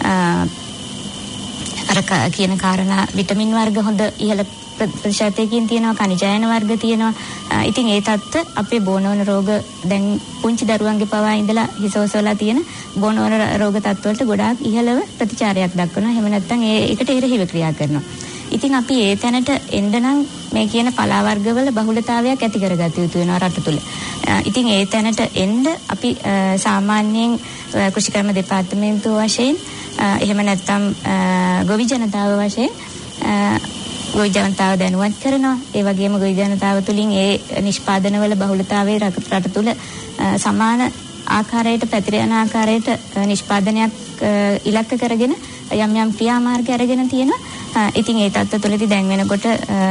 අර කියන කාරණා විටමින් වර්ග හොඳ ඉහළ ප්‍රතිශතයකින් තියෙනවා, කනිජායන වර්ග තියෙනවා. ඉතින් ඒ தත්ත්ව අපේ බෝනෝන රෝග දැන් පුංචි දරුවන්ගේ පවා ඉඳලා හිසෝසවලා තියෙන බෝනෝන රෝග තත්ත්වවලට ගොඩාක් ඉහළව ප්‍රතිචාරයක් දක්වනවා. එහෙම නැත්නම් ඒකට එරෙහිව ක්‍රියා කරනවා. ඉතින් අපි ඒ තැනට එන්න නම් මේ කියන පලා වර්ගවල බහුලතාවයක් ඇති කරගත යුතු වෙනවා රට තුල. ඉතින් ඒ තැනට එන්න අපි සාමාන්‍යයෙන් කෘෂිකර්ම දෙපාර්තමේන්තුව වශයෙන් එහෙම නැත්නම් ගොවි ජනතාව වශයෙන් ගොවි ජනතාව දැනුවත් කරනවා. ඒ වගේම ගොවි ජනතාව තුළින් ඒ නිෂ්පාදනවල බහුලතාවයේ රට තුල සමාන ආකාරයට පැතිර යන ආකාරයට නිෂ්පාදනයක් ඉලක්ක කරගෙන යම් ක්‍රියාමාර්ග අරගෙන තියෙනවා. ඉතින් ඒ තත්ත්ව තුළදී දැන් වෙනකොට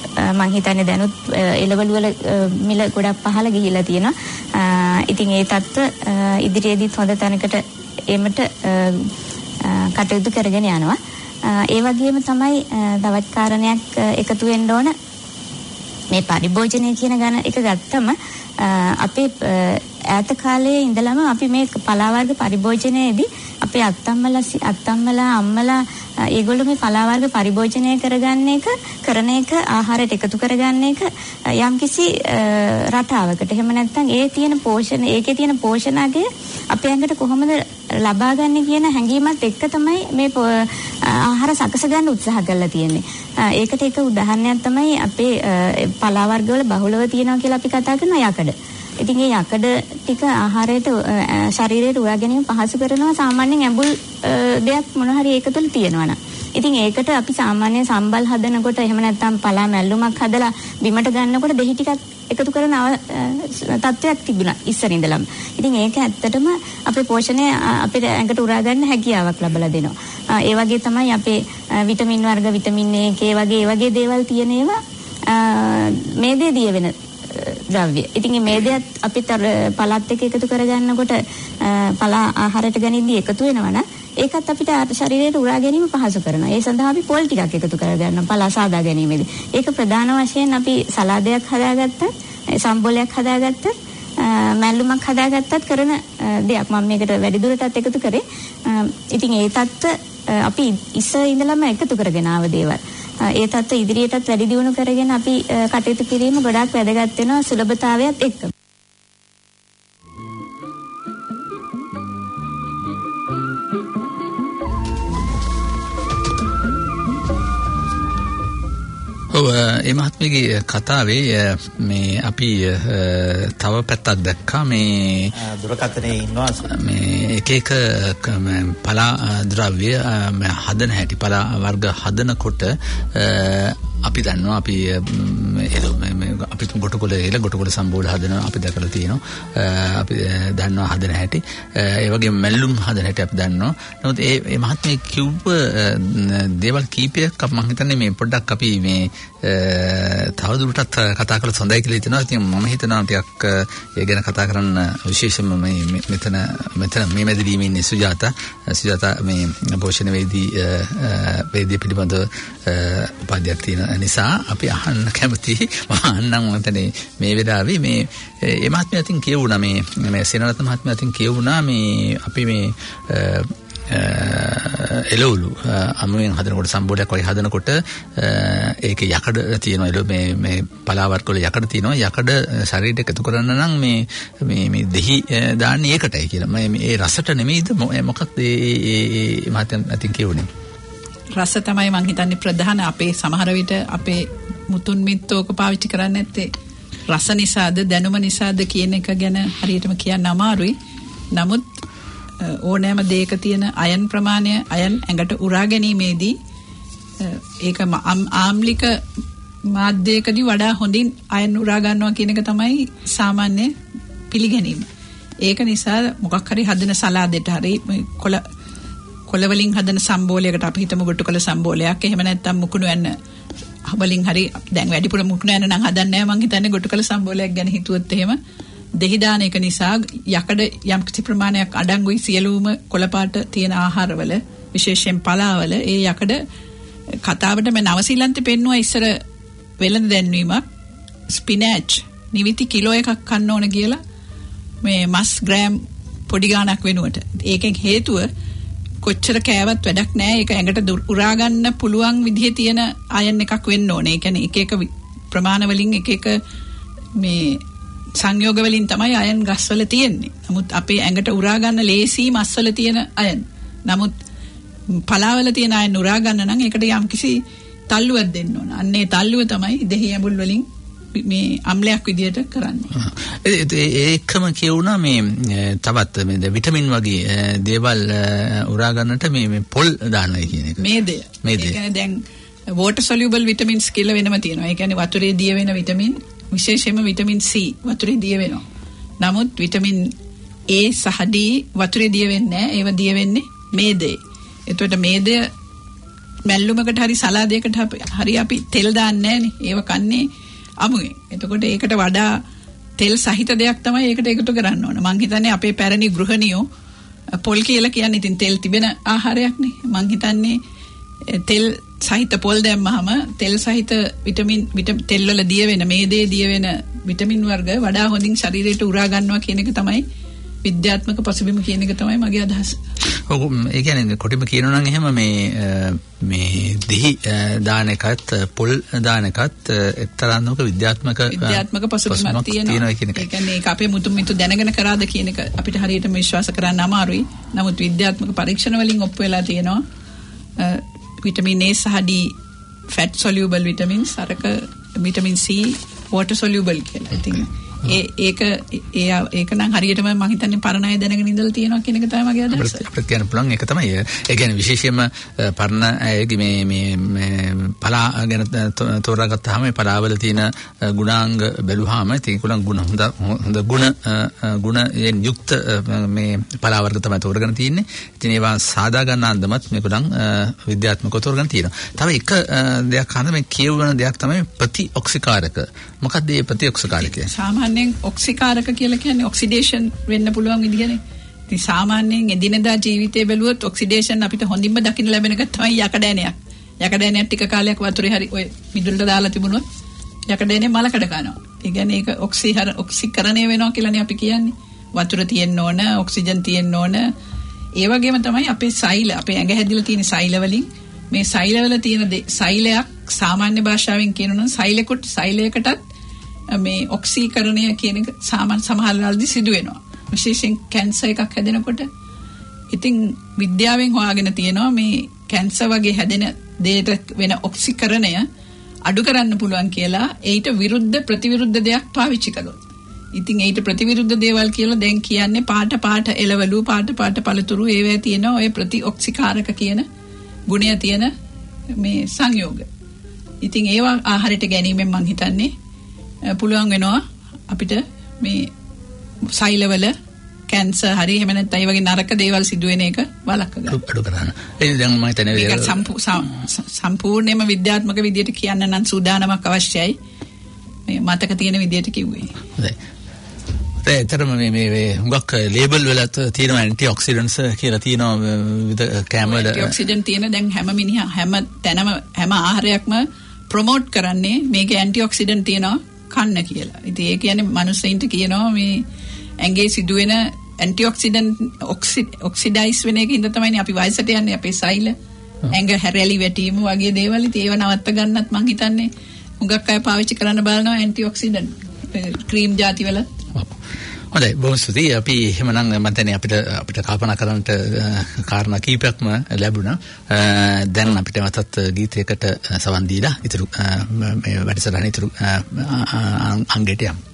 මං හිතන්නේ දැනුත් එළවලු වල මිල ගොඩක් පහළ ගිහිලා තියෙනවා. ඉතින් ඒ තත්ත්ව ඉදිරියේදීත් හොඳ තැනකට එමට කටයුතු කරගෙන යනවා. ඒ වගේම තමයි තවත් කාරණයක් එකතු වෙන්න ඕන. මේ පරිභෝජනය කියන ගණ එක ගත්තම අපේ ඈත කාලයේ ඉඳලම අපි මේ පලා වර්ග පරිභෝජනයේදී අපේ අත්තම්මලා අම්මලා ඒගොල්ලෝ මේ පලා වර්ග පරිභෝජනය කරන එක ආහාරයට එකතු කරගන්න එක යම්කිසි රටාවකට. එහෙම නැත්නම් ඒකේ තියෙන පෝෂණය අපේ ඇඟට කොහොමද ලබා ගන්න කියන හැඟීමත් එක්ක තමයි මේ ආහාර සකස ගන්න උත්සාහ කරලා තියෙන්නේ. ඒකට එක උදාහරණයක් තමයි අපේ පලා වර්ග වල බහුලව තියෙනවා කියලා අපි කතා කරන යකඩ. ඉතින් මේ යකඩ ටික ආහාරයට ශරීරයට උරා ගැනීම පහසු කරනවා සාමාන්‍යයෙන් ඇඹුල් දෙයක් මොන හරි ඒක තුළ තියෙනවනම්. ඉතින් ඒකට අපි සාමාන්‍යයෙන් සම්බල් හදනකොට එහෙම නැත්නම් පලා මැල්ලුමක් හදලා බිමට ගන්නකොට දෙහි ටිකක් එකතු කරන තත්ත්වයක් තිබුණා ඉස්සර ඉඳලම. ඉතින් ඒක ඇත්තටම අපේ පෝෂණය අපේ ඇඟට උරා ගන්න හැකියාවක් ලැබලා දෙනවා. ඒ වගේ තමයි අපේ විටමින් වර්ග විටමින් A ඒ වගේ දේවල් තියෙන ඒවා මේදේ දිය වෙන ද්‍රව්‍ය. ඉතින් මේ මේදයත් අපිට පළත් එක එකතු කරගන්නකොට පලා ආහාරයට ගනිද්දී එකතු වෙනවනම් ඒකත් අපිට ශරීරයට උරා ගැනීම පහසු කරනවා. ඒ සඳහා අපි පොල් ටිකක් එකතු කරගන්නවා පලා සාදා ගැනීමේදී. ඒක ප්‍රධාන වශයෙන් අපි සලාදයක් හදාගත්තත්, සම්බෝලයක් හදාගත්තත්, මැල්ලුමක් හදාගත්තත් කරන දෙයක්. මම මේකට වැඩිදුරටත් එකතු කරේ. ඉතින් ඒ තත්ත්ව අපි ඉස්සර ඉඳලම එකතු කරගෙන ආව දේවල්. ඒ තත්ත්ව ඉදිරියටත් වැඩි දියුණු කරගෙන අපි කටයුතු කිරීම ගොඩාක් වැදගත් වෙනවා සුලභතාවයත් එක්ක. ඒ මහත්මයාගේ කතාවේ මේ අපි තව පැත්තක් දැක්කා මේ දුරකථනයේ ඉන්නවා මේ එක පලා ද්‍රව්‍ය හදන හැටි පලා වර්ග හදනකොට අපි දන්නවා අපි ගොටකොළ සම්බෝල හදන අපි දැකලා තියෙනවා. අපි දන්නවා හදන හැටි. ඒ වගේම මැල්ලුම් හදන හැටි අපි දන්නවා. නමුත් ඒ මහත්මයා කිව්ව දේවල් කීපයක් මම හිතන්නේ මේ පොඩ්ඩක් අපි මේ තවදුරටත් කතා කරලා හොඳයි කියලා හිතනවා. ඉතින් මම හිතනවා ටිකක් ඒ ගැන කතා කරන්න විශේෂයෙන්ම මෙතන මේ මැදිරියේ ඉන්නේ සුජාතා මේ පෝෂණ වේදී පිළිබඳව උපාධියක් තියෙන නිසා අපි අහන්න කැමති අහන්නම් මතනේ මේ වෙලාවේ මේ ඒ මහත්මයා අතින් කියවුණා මේ සේනාරත්න මහත්මයා අතින් කියවුණා මේ අපි මේ එළවලු අමුයෙන් හදනකොට සම්බෝලයක් වගේ හදනකොට ඒකේ යකඩ තියෙනවා මේ පලාවර්ග වල යකඩ තියෙනවා. යකඩ ශරීරයට එකතු කරන්න නම් මේ දෙහි දාන්නේ ඒකටයි කියලා. මේ රසට නෙමෙයිද මොකක්ද ඒ මහත්මයා අතින් කියවුනේ? රස තමයි මං හිතන්නේ ප්‍රධාන. අපේ සමහර විට අපේ මුතුන් මිත්තෝක පාවිච්චි කරන්නේ නැත්තේ රස නිසාද දැනුම නිසාද කියන එක ගැන හරියටම කියන්න අමාරුයි. නමුත් ඕනෑම දෙයක තියෙන අයන් ප්‍රමාණය අයන් ඇඟට උරා ගැනීමේදී ඒක ආම්ලික මාධ්‍යයකදී වඩා හොඳින් අයන් උරා ගන්නවා කියන එක තමයි සාමාන්‍ය පිළිගැනීම. ඒක නිසා මොකක් හරි හදන සලාදෙට හරි කොළ වලින් හදන සම්බෝලයකට අපි හිතමු ගොටුකොළ සම්බෝලයක්. එහෙම නැත්නම් මුකුණු යන වලින් හරි දැන් වැඩිපුර මුකුණු යන නම් හදන්නේ නැහැ. මං හිතන්නේ ගොටුකොළ සම්බෝලයක් ගැන හිතුවොත් එහෙම දෙහි දාන එක නිසා යකඩ යම් කිසි ප්‍රමාණයක් අඩංගුයි සියලුම කොළපාට තියෙන ආහාරවල විශේෂයෙන් පලාවල ඒ යකඩ කතාවට මේ නවසීලන්තේ පෙන්නුවා ඉස්සර වෙළඳ දැන්වීමක් ස්පිනච් නිවිති කිලෝ එකක් කන්න ඕන කියලා මේ මස් ග්‍රෑම් පොඩි ගාණක් වෙනුවට. ඒකෙන් හේතුව කොච්චර කෑවත් වැඩක් නැහැ. ඒක ඇඟට උරා ගන්න පුළුවන් විදිහේ තියෙන අයන් එකක් වෙන්න ඕනේ. ඒ කියන්නේ එක එක ප්‍රමාණ වලින් එක මේ සංයෝග වලින් තමයි අයන් ගස්වල තියෙන්නේ. නමුත් අපේ ඇඟට උරා ගන්න ලේසි මස්වල තියෙන අයන්. නමුත් පලාවල තියෙන අයන් උරා ගන්න නම් ඒකට යම්කිසි තල්ලුවක් දෙන්න ඕන. අන්නේ තල්ලුව තමයි දෙහි ඇඹුල් වලින් මේ අම්ලයක් විදියට කරන්නේ. ඒකම කියුණා මේ තවත් මේ විටමින් වගේ දේවල් උරා ගන්නට මේ පොල් දානවා කියන එක. මේදය. ඒ කියන්නේ දැන් water soluble vitamins කියලා වෙනම තියෙනවා. ඒ කියන්නේ වතුරේ දිය වෙන විටමින් විශේෂයෙන්ම විටමින් C වතුරේ දිය වෙනවා. නමුත් විටමින් A සහ D වතුරේ දිය වෙන්නේ නැහැ. ඒව දිය වෙන්නේ මේදේ. එතකොට මේදය මැල්ලුමකට හරි සලාදයකට හරි අපි තෙල් දාන්නේ නැහනේ. ඒව කන්නේ අමුයෙන්. එතකොට ඒකට වඩා තෙල් සහිත දෙයක් තමයි ඒකට එකතු කරන්න ඕන. මං හිතන්නේ අපේ පැරණි ගෘහණියෝ පොල් කියලා කියන්නේ ඉතින් තෙල් තිබෙන ආහාරයක්නේ. මං හිතන්නේ තෙල් සහිත පොල් දැම්මහම තෙල් සහිත විටමින් තෙල් වල දිය වෙන මේදේ දිය වෙන විටමින් වර්ග වඩා හොඳින් ශරීරයට උරා ගන්නවා කියන එක තමයි විද්‍යාත්මක පසුබිම කියන එක තමයි මගේ අදහස. ඔව් ඒ කියන්නේ කොටිම කියනවා නම් එහෙම මේ දිහි දාන එකත් පොල් දාන එකත් එක්තරාන්දමක විද්‍යාත්මක පසුබිමක් තියෙනවා. ඒ කියන්නේ ඒක අපේ මුතුමිතු දැනගෙන කරාද කියන එක අපිට හරියටම විශ්වාස කරන්න අමාරුයි. නමුත් විද්‍යාත්මක පරීක්ෂණ වලින් ඔප්පු වෙලා තියෙනවා. විටමින් A සහ D fat soluble vitamins අරක විටමින් C water soluble කියලා. ඉතින් ඒක නම් හරියටම මම හිතන්නේ පරණ අය දැනගෙන ඉඳලා තියෙනවා කියන එක තමයි මගේ අදහස. අපිට කියන්න පුළුවන් ඒක තමයි. ඒ කියන්නේ විශේෂයෙන්ම පරණ අයගේ මේ පලා ගැන තෝරාගත්තාම මේ පලාවල තියෙන ගුණාංග බැලුවාම ඒකුලන් ගුණ හොඳ ගුණයෙන් යුක්ත මේ පලා වර්ග තමයි තෝරගෙන තියෙන්නේ. ඉතින් ඒවා සාදා ගන්න අන්දමත් මේකුලන් විද්‍යාත්මකව තෝරගෙන තියෙනවා. තව එක දෙයක් අහන්න මේ කියවන දෙයක් තමයි ප්‍රතිඔක්සිකාරක. මොකක්ද මේ ප්‍රතිඔක්සිකාරකය? සාමාන්‍යයෙන් ඔක්සිකාරක කියලා කියන්නේ ඔක්සිඩේෂන් වෙන්න පුළුවන් විදිහනේ. ඉතින් සාමාන්‍යයෙන් එදිනෙදා ජීවිතේ බැලුවොත් ඔක්සිඩේෂන් අපිට හොඳින්ම දකින්න ලැබෙන එක තමයි යකඩෑනයක්. යකඩෑනයක් ටික කාලයක් වතුරේ හරි ඔය මිදුලට දාලා තිබුණොත් යකඩෑනේ මලකඩ ගන්නවා. ඒ කියන්නේ ඒක ඔක්සිකරණය වෙනවා කියලානේ අපි කියන්නේ. වතුර තියෙන්න ඕන, ඔක්සිජන් තියෙන්න ඕන. ඒ වගේම තමයි අපේ සෛල, අපේ ඇඟ හැදිලා තියෙන සෛල වලින් මේ සෛලවල තියෙන සෛලයක් සාමාන්‍ය භාෂාවෙන් කියනොනම් සෛලයකටත් මේ ඔක්සීකරණය කියන එක සමහර වෙලාවදී සිදු වෙනවා. විශේෂයෙන් කැන්සර් එකක් හැදෙනකොට. ඉතින් විද්‍යාවෙන් හොයාගෙන තියෙනවා මේ කැන්සර් වගේ හැදෙන දෙයට වෙන ඔක්සීකරණය අඩු කරන්න පුළුවන් කියලා ඒට විරුද්ධ ප්‍රතිවිරුද්ධ දෙයක් පාවිච්චි කළොත්. ඉතින් ඒට ප්‍රතිවිරුද්ධ දේවල් කියලා දැන් කියන්නේ පාට එළවලු පාට පළතුරු ඒවැය තියෙන ඔය ප්‍රතිඔක්සිකාරක කියන ගුණය තියෙන මේ සංයෝග. ඉතින් ඒවා ආහාරයට ගැනීමෙන් මම හිතන්නේ පුළුවන් වෙනවා අපිට මේ සෛලවල කැන්සර් හරි එහෙම නැත්නම් ඒ වගේ නරක දේවල් සිදු වෙන එක වළක්ව ගන්න. අඩු කරන්න. ඒ දැන් මම හිතන්නේ ඒක සම්පූර්ණයෙන්ම විද්‍යාත්මක විදිහට කියන්න නම් සූදානමක් අවශ්‍යයි. මේ මතක තියෙන විදිහට කිව්වේ. හොඳයි. ඒතරම මේ හුඟක් ලේබල් වල තියෙනවා ඇන්ටි ඔක්සිඩන්ට්ස් කියලා තියෙනවා විවිධ කැම වල. ඇන්ටි ඔක්සිඩන්ට් තියෙන දැන් හැම මිනිහා හැම තැනම හැම ආහාරයක්ම ප්‍රොමෝට් කරන්නේ මේකේ ඇන්ටි ඔක්සිඩන්ට් තියෙනවා කන්න කියලා. ඉතින් ඒ කියන්නේ මිනිස්සුන්ට කියනවා මේ ඇඟේ සිදුවෙන ඇන්ටි ඔක්සිඩන්ට් ඔක්සිඩයිස් වෙන එකින්ද තමයි අපි වයසට යන්නේ අපේ සෛල ඇඟ හැරලි වැටීම වගේ දේවල්. ඉතින් ඒව නවත්ත ගන්නත් මං හිතන්නේ හුඟක් අය පාවිච්චි කරන්න බලනවා ඇන්ටි ඔක්සිඩන්ට් ක්‍රීම් ಜಾති වල. හොඳයි බොහොම ස්තුතියි. අපි එහෙමනම් මම දැන් අපිට කල්පනා කරන්නට කාරණා කීපයක්ම ලැබුණා. දැන් අපිට මතත් ගීතයකට සවන් දීලා ඊටු මේ වැඩසටහන ඊටු අංගයට යමු.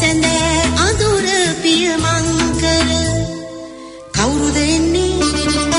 කවුරුද එන්නේ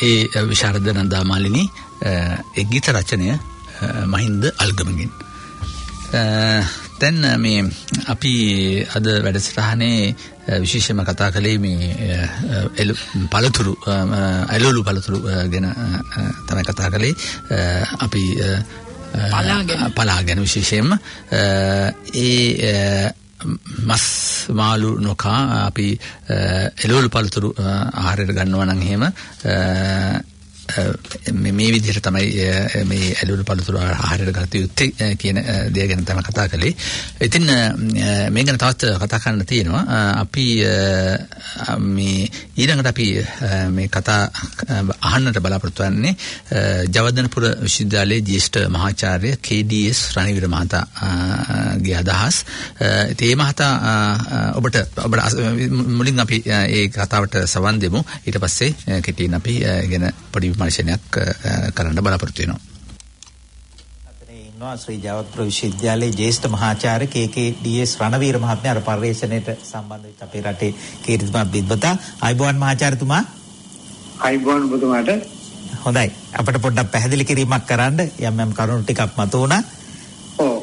ඒ විශාරද නන්දා මාලිනී ඒ ගීත රචනය මහින්ද අල්ගමගෙන්. දැන් මේ අපි අද වැඩසටහනේ විශේෂම කතා කළේ මේ පළතුරු එළවලු පළතුරු ගැන තමයි කතා කළේ. අපි පලාගෙන විශේෂයෙන්ම මස් මාළු නොකා අපි එළවලු පළතුරු ආහාරයට ගන්නවා නම් එහෙම මේ විදිහට තමයි මේ එළවලු පළතුරු ආහාරයට ගත යුත්තේ කියන දේ ගැන තමයි කතා කළේ. ඉතින් මේ ගැන තවත් කතා කරන්න තියෙනවා. අපි මේ ඊළඟට අපි මේ කතා අහන්නට බලාපොරොත්තු වෙන්නේ ජවර්ධනපුර විශ්වවිද්‍යාලයේ ජ්‍යෙෂ්ඨ මහාචාර්ය KDS රණවීර මහතාගේ අදහස්. ඒ මහතා ඔබට මුලින් අපි ඒ කතාවට සවන් දෙමු. ඊට පස්සේ කෙටියෙන් අපි ගැන පොඩි විමර්ශනයක් කරන්න බලාපොරොත්තු වෙනවා. අතනේ ඉන්නවා ශ්‍රී ජවර්ධනපුර විශ්වවිද්‍යාලයේ ජ්‍යෙෂ්ඨ මහාචාර්ය KKDS රණවීර මහත්මයා අර පරිශ්‍රණයට සම්බන්ධ වෙච්ච අපේ රටේ කීර්තිමත් විද්වතා. අයිබෝන් මහාචාර්යතුමා. අයිබෝන් ඔබතුමාට. හොඳයි. අපිට පොඩ්ඩක් පැහැදිලි කිරීමක් කරන්න යම් කරුණු ටිකක් මතුවුණා. ඔව්.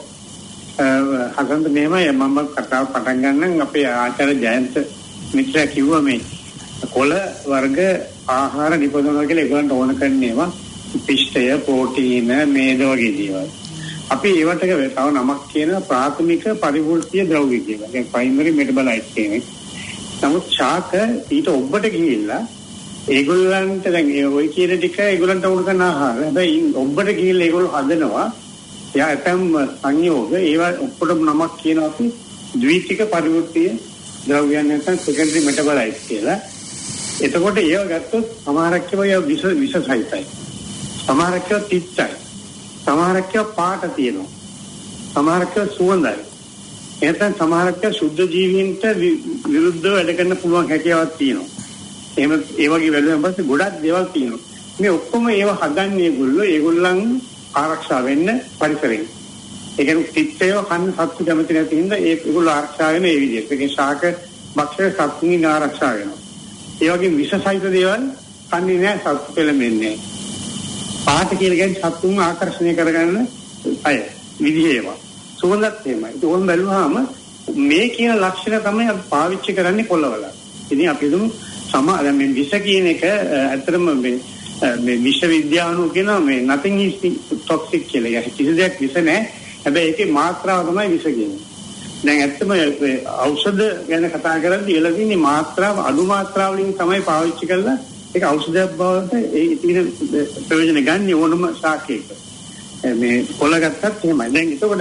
හසන්ත මෙහෙමයි මම කතාව පටන් ගන්නම්. අපේ ආචාර්ය ජයන්ත මිත්‍රා කිව්වා මේ කොළ වර්ග ආහාර නිපදවනවා කියලා ඒගොල්ලන්ට ඕන කරන්නේවා පිෂ්ඨය, ප්‍රෝටීන, මේද වගේ දේවල්. අපි ඒවට තව නමක් කියන ප්‍රාථමික පරිවෘත්තීය ද්‍රව්‍ය කියලා. ඒ ප්‍රයිමරි මෙටබලයිට්ස් කියන්නේ. නමුත් ශාක ඊට ඔබට ගිහිල්ලා ඒගොල්ලන්ට දැන් ඔය කියන ටික ඒගොල්ලන්ට ඕන කරන ආහාර. හැබැයි ඔබට ගිහිල්ලා ඒගොල්ලෝ හදනවා යා ඇතම් සංයෝග ඒවා ඔක්කොටම නමක් කියනවා අපි ද්විතීක පරිවෘත්තීය ද්‍රව්‍යයන් නැත්නම් සෙකන්ඩරි මෙටබලයිට්ස් කියලා. එතකොට ඒව ගත්තොත් සමහරක් ඒවා විස සහිතයි. සමහරක් ඒවා තිත්තයි. සමහරක් ඒවා පාට තියෙනවා. සමහරක් ඒවා සුවඳයි. එතන සමහරක් ඒවා සුද්ධ ජීවීන්ට විරුද්ධව වැඩ කරන්න පුළුවන් හැකියාවක් තියෙනවා. එහෙම ඒ වගේ වැඩෙන් පස්සේ ගොඩක් දේවල් තියෙනවා. මේ ඔක්කොම ඒවා හදන්නේ ඒගොල්ලන් ආරක්ෂා වෙන්න පරිසරයෙන්. ඒ කියන්නේ තිත්තේව කන්න සත්තු කැමති නැති හින්දා ඒගොල්ලෝ ආරක්ෂා වෙන ඒ විදිහට. ඒකේ ශාක භක්ෂක සත්තුන් ආරක්ෂා වෙනවා. ඒ වගේ විෂසහිත දේවල් කන්නේ නැහැ සත්තු පෙළෙන්නේ. පාට කියලා කියන්නේ සත්තුන් ආකර්ෂණය කරගන්න අය විදිහේවා. සුවඳත් එහෙමයි. ඒක ඕම් බැලුවාම මේ කියන ලක්ෂණ තමයි අපි පාවිච්චි කරන්නේ කොළවල. ඉතින් අපි දුමු දැන් මේ විෂ කියන එක ඇත්තටම මේ විශ්වවිද්‍යාලු කියන මේ nothing is toxic කියලා. ඒක කිසි දෙයක් විෂ නැහැ. හැබැයි ඒකේ මාත්‍රාව තමයි විෂ කියන්නේ. දැන් ඇත්තම ඖෂධ ගැන කතා කරද්දී එළ දින්නේ මාත්‍රාව අඩු මාත්‍රාව වලින් තමයි පාවිච්චි කරලා ඒක ඖෂධයක් බවට ඒ තියෙන ප්‍රයෝජන ගන්න ඕනම ශාකයක. මේ කොළ ගත්තත් එහෙමයි. දැන් එතකොට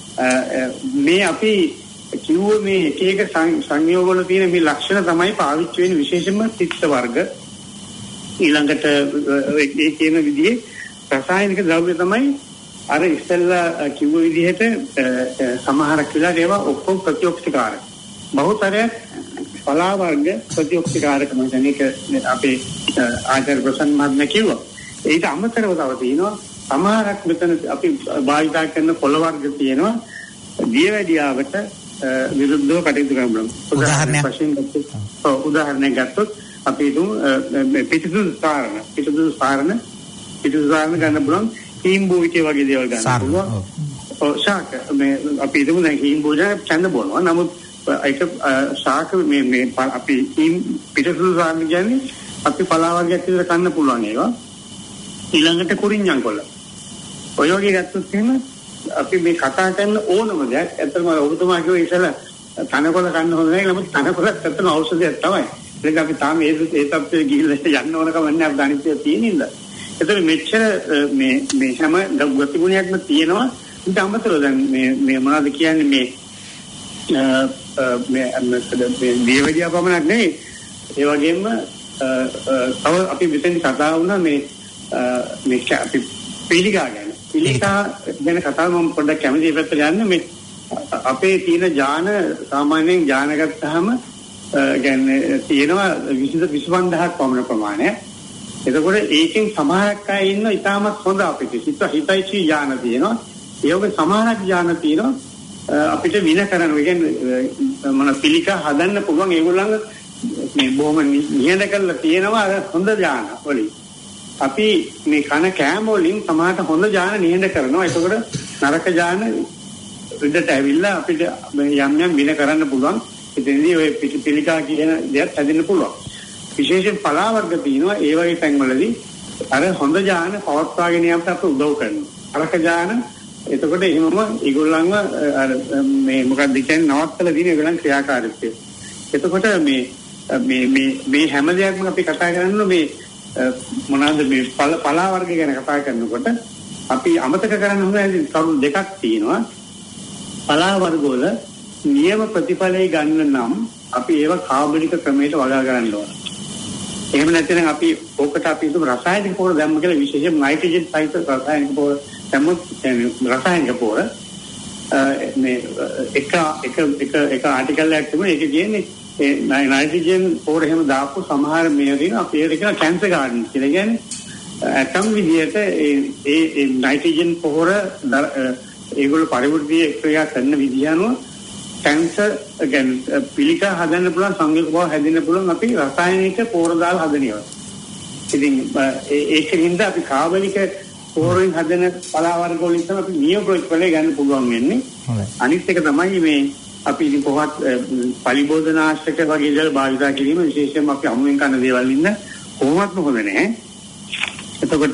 මේ අපි කිව්ව මේ එක සංයෝග වල තියෙන මේ ලක්ෂණ තමයි පාවිච්චි වෙන විශේෂයෙන්ම තිත්ත වර්ග. ඊළඟට ඒ කියන විදිහේ රසායනික ද්‍රව්‍ය තමයි අර ඉස්සෙල්ලා කිව්ව විදිහට සමහරක් වෙලාවට ඒවා ඔක්කොම ප්‍රතිօක්සිකාරක. බහුතරයක් පලා වර්ග ප්‍රතිօක්සිකාරක මම කියන්නේ අපේ ආචාර්ය ප්‍රසන්න මහත්මයා කිව්වා. ඒක අමතරව තව තියෙනවා සමහරක් මෙතන අපි භාවිතා කරන කොළ වර්ග තියෙනවා දියවැඩියාවට විරුද්ධව කටයුතු කරනවා. උදාහරණයක් ගත්තොත් අපි පිටුදු සාරණ ගන්න පුළුවන් හීම්බෝවිතේ වගේ දේවල් ගන්න පුළුවන්. ශාක මේ අපි හිතමු දැන් හීම්බෝජ ඡන්ද බොනවා. නමුත් ඒක ශාක මේ අපි පිටුදු සාරණ කියන්නේ අපි පලා වර්ගයක් විතර කන්න පුළුවන් ඒවා. ඊළඟට කුරින්ජන් කොළ. ඔය වගේ ගත්තොත් එහෙම අපි මේ කතා කරන ඕනම දෙයක් ඇත්තටම ඔබතුමා කිව්ව ඉතල තනකොළ කන්න හොඳ නැහැ. නමුත් තනකොළත් ඇත්තටම ඖෂධයක් තමයි. ඒක අපි තාම ඒ තත්ත්වයට ගිහිල්ලා යන්න ඕන කම නැහැ. අපිට අනිත්‍ය තියෙනින්ද. ඒතර මෙච්චර මේ හැම ගතිගුණයක්ම තියෙනවා. ඊට අමතරව දැන් මේ මොනවද කියන්නේ මේ දියවැඩියා පමණක් නෙවෙයි. ඒ වගේම තව අපි මෙතන කතා වුණා මේ අපි පිළිකා ගැන. පිළිකා ගැන කතාව මම පොඩ්ඩක් කැමතියි පැත්තට යන්න. මේ අපේ තියෙන ඥාන සාමාන්‍යයෙන් ඥාන ගත්තාම කියන්නේ තියෙනවා 25000ක් පමණ ප්‍රමාණය. එතකොට ඒකෙන් සමහරක් අය ඉන්න ඉතාමත් හොඳ අපිට හිතයිචි ඥාන තියෙනවා. ඒ වගේ සමහරක් ඥාන තියෙනවා අපිට වින කරන. ඒ කියන්නේ මොන පිළිකා හදන්න පුළුවන් ඒගොල්ලන්ගේ මේ බොහොම නිහඬ කරලා තියෙනවා හොඳ ඥාන වලින්. අපි මේ කන කෑම වලින් සමහරට හොඳ ජාන නිහඬ කරනවා. ඒකෝට නරක ජාන විදට ඇවිල්ලා අපිට යම් යම් වින කරන්න පුළුවන්. එතනදී ඔය පිළිකා කියන දෙයක් හැදෙන්න පුළුවන්. විශේෂයෙන් පලා වර්ග තියෙනවා. ඒ වගේ තැන්වලදී අර හොඳ ජාන පවත්වාගෙන යන්නත් අපට උදව් කරනවා. නරක ජාන එතකොට එහෙමම ඒගොල්ලන්ව අර මේ මොකක්ද කියන්නේ නවත්තලා දින ඒගොල්ලන් ක්‍රියාකාරීත්වය. එතකොට මේ හැම දෙයක්ම අපි කතා කරන්නේ මේ මොනවාද මේ පලා වර්ග ගැන කතා කරනකොට අපි අමතක කරන්න හොඳ කරුණු දෙකක් තියෙනවා. පලා වර්ග වල නියම ප්‍රතිඵලය ගන්න නම් අපි ඒව කාබනික ක්‍රමයට වගා ගන්න ඕන. එහෙම නැත්නම් අපි ඕකට අපි රසායනික පොර දැම්ම කියලා විශේෂයෙන් නයිට්‍රජන් සහිත රසායනික පොර දැම්මොත් රසායනික පොර මේ එක ආටිකල් එකක් තිබුණා. ඒක කියන්නේ නයිට්‍රජන් පොර එහෙම දාපු සමහර මේවලින් අපි ඒක කියන කැන්සර් ගාඩන් කියලා. කියන්නේ ඇටම් විදියට ඒ නයිට්‍රජන් පොර ඒගොල්ලෝ පරිවෘත්තීය ක්‍රියා කරන විදිය අනුව කැන්සර් කියන්නේ පිළිකා හදන්න පුළුවන් සංයෝග බව හැදෙන්න පුළුවන් අපි රසායනික පොර දාලා හදනවා. ඉතින් ඒකෙන්ද අපි කාබනික පොරෙන් හදන පලා වර්ග වලින් තමයි අපි නියම ප්‍රතිඵලය ගන්න පුළුවන් වෙන්නේ. අනිත් එක තමයි මේ අපි ඉතින් කොහොමත් පරිබෝධනාශක වගේ දේවල් භාවිතා කිරීම විශේෂයෙන්ම අපි අමුෙන් කරන දේවල් ඉන්න කොහොමත්ම හොඳ නැහැ. එතකොට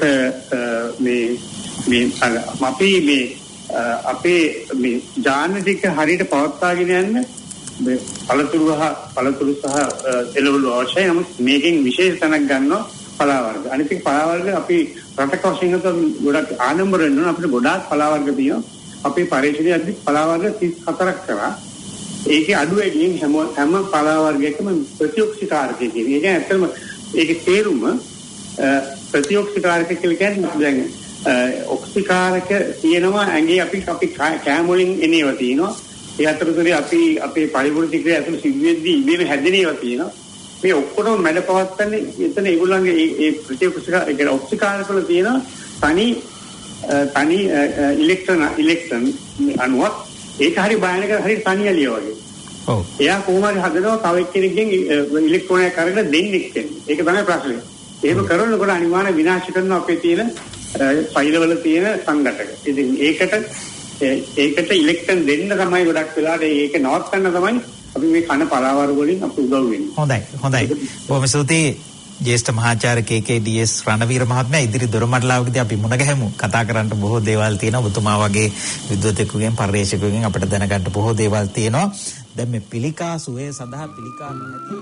මේ අපි මේ අපේ මේ ජානතික හරියට පවත්වාගෙන යන්න මේ පළතුරු සහ එළවලු අවශ්‍යයි. නමුත් මේකෙන් විශේෂ තැනක් ගන්නවා පලා වර්ග. අනිත් එක පලා වර්ග අපි රටක වශයෙන් ගොඩක් ආඩම්බර වෙනවා. අපිට ගොඩාක් පලා වර්ග තියෙනවා. අපේ පරිශ්‍රයේදී පලා වර්ග 34ක් කරා. ඒකේ අඩු වැඩියෙන් හැම පලා වර්ගයකම ප්‍රතිօක්සිකාරකය කියන්නේ. ඒක ඇත්තම ඒකේ තේරුම ප්‍රතිօක්සිකාරක කියලා කියන්නේ දැන් ඔක්සිකාරක තියෙනවා ඇඟේ අපි කෑම වලින් එනේවා තියෙනවා. ඒ අතරතුරේ අපි අපේ පරිවෘත්ති ක්‍රියා ඇතුළේ සිද්ධෙද්දී ඉබේම හැදෙනේවා තියෙනවා. මේ ඔක්කොම මැඩ පවත්තන්නේ එතන ඒගොල්ලන්ගේ ඒ ප්‍රතිඋක්ෂිකාර ඒ ඔක්සිකාරක වල තියෙන තනි ඉලෙක්ට්‍රෝන අණුවක්. ඒක හරි භයානක හරි තනියලිය වගේ. ඔව්. එයා කොහොම හරි හදනවා තව එක්කෙනෙක්ගෙන් ඉලෙක්ට්‍රෝනයක් අරගෙන දෙන්නෙක් කියන්නේ. ඒක තමයි ප්‍රශ්නේ. එහෙම කරනකොට අනිවාර්ය විනාශ කරනවා අපේ තියෙන ෆයිලවල තියෙන සංඝටක. ඉතින් ඒකට ඉලෙක්ට්‍රෝන දෙන්න තමයි ගොඩක් වෙලාවට ඒක නවත්තන්න තමයි අපි මේ කන පලාවර වලින් අපිට උදව් වෙන්නේ. හොඳයි. බොහොම ස්තුතියි ජ්‍යෙෂ්ඨ මහාචාර්ය KKDS රණවීර මහත්මයා. ඉදිරි දොරමඩලාවකදී අපි මුණ ගැහෙමු. කතා කරන්න බොහෝ දේවල් තියෙනවා. ඔබතුමා වගේ විද්වතෙකුගෙන් පරිශීලකයෙකුගෙන් අපිට දැනගන්න බොහෝ දේවල් තියෙනවා. දැන් මේ පිළිකා සුවය සඳහා පිළිකා නැති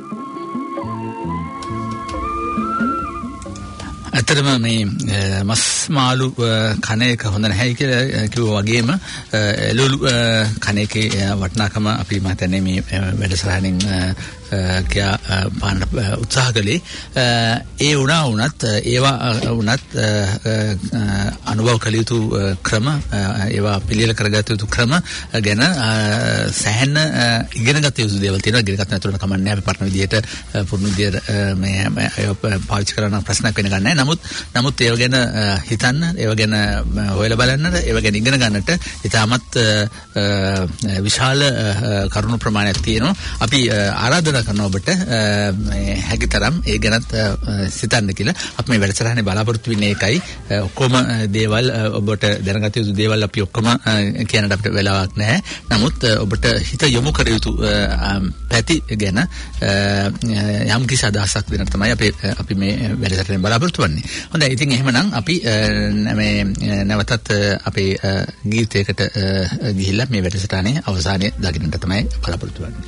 ඇත්තටම මේ මස් මාළු කන එක හොඳ නැහැ කියලා කිව්වා වගේම එළවලු කන එකේ වටිනාකම අපි මම හිතන්නේ මේ වැඩසටහනින් පාන්න උත්සාහ කළේ. ඒ වුණත් ඒවා වුණත් අනුභව කළ යුතු ක්‍රම ඒවා පිළියෙල කරගත යුතු ක්‍රම ගැන සෑහෙන ඉගෙනගත යුතු දේවල් තියෙනවා. ඉගෙන ගන්න අතරතුර කමන්නේ අපි පරණ විදියට පුරුදු විදියට මේ පාවිච්චි කරන ප්‍රශ්නයක් වෙන ගන්නෑ. නමුත් ඒව ගැන හිතන්න, ඒව ගැන හොයලා බලන්න, ඒව ගැන ඉගෙන ගන්නට ඉතාමත් විශාල කරුණු ප්‍රමාණයක් තියෙනවා. අපි ආරාධනා කරනවා ඔබට හැකිතරම් ඒ ගැනත් සිතන්න කියලා. අපි මේ වැඩසටහනේ බලාපොරොත්තු වෙන්නේ ඒකයි. ඔක්කොම දේවල් ඔබට දැනගත යුතු දේවල් අපි ඔක්කොම කියන්නට අපිට වෙලාවක් නැහැ. නමුත් ඔබට හිත යොමු කර යුතු පැති ගැන යම් කිසි අදහසක් දෙන්න තමයි අපි මේ වැඩසටහනේ බලාපොරොත්තු වෙන්නේ. හොඳයි. ඉතින් එහෙමනම් අපි මේ නැවතත් අපේ ගීතයකට ගිහිල්ලා මේ වැඩසටහනේ අවසානයේ දකින්නට තමයි බලාපොරොත්තු වෙන්නේ.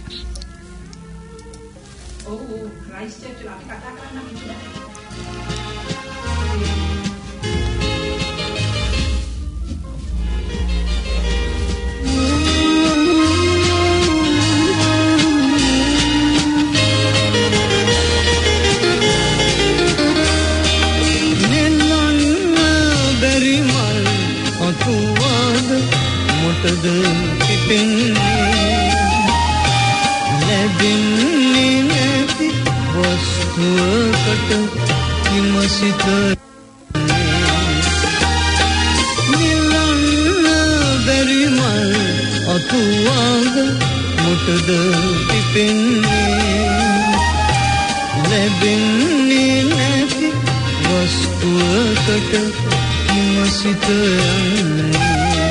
ලැබෙන්නේ නැති වස්තුවකට හිමසිත නිලන්න බැරි මල් අතුවාද මොටද පිපෙන්නේ ලැබෙන්නේ නැති වස්තුව වස්තුවකට හිමසිත යන්නේ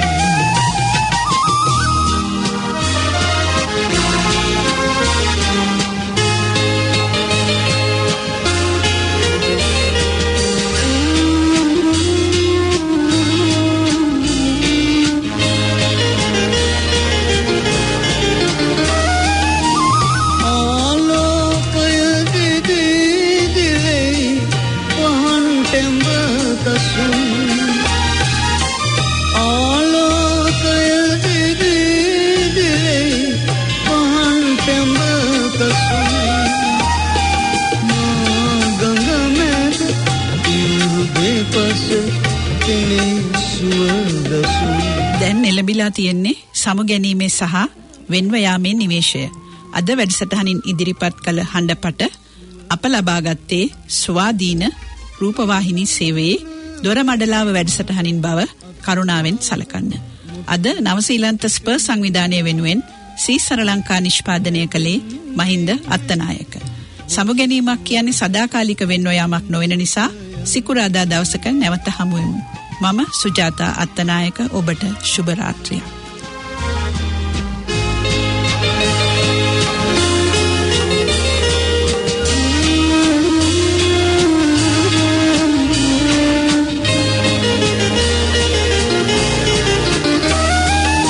දැන් එළඹිලා තියෙන්නේ සමුගැනීමේ සහ වෙන්ව යාමේ නිවේශය. අද වැඩසටහනින් ඉදිරිපත් කළ හඬපට අප ලබාගත්තේ ස්වාධීන රූපවාහිනී සේවයේ දොරමඩලාව වැඩසටහනින් බව කරුණාවෙන් සලකන්න. අද නවසීලන්ත ස්පර්ස් සංවිධානය වෙනුවෙන් සීසර ලංකා නිෂ්පාදනය කළේ මහින්ද අත්තනායක. සමුගැනීමක් කියන්නේ සදාකාලික වෙන්ව යාමක් නොවන නිසා සිකුරාදා දවසක නැවත හමු වෙමු. මම සුජාතා අත්තනායක ඔබට සුබ රාත්‍රියක්.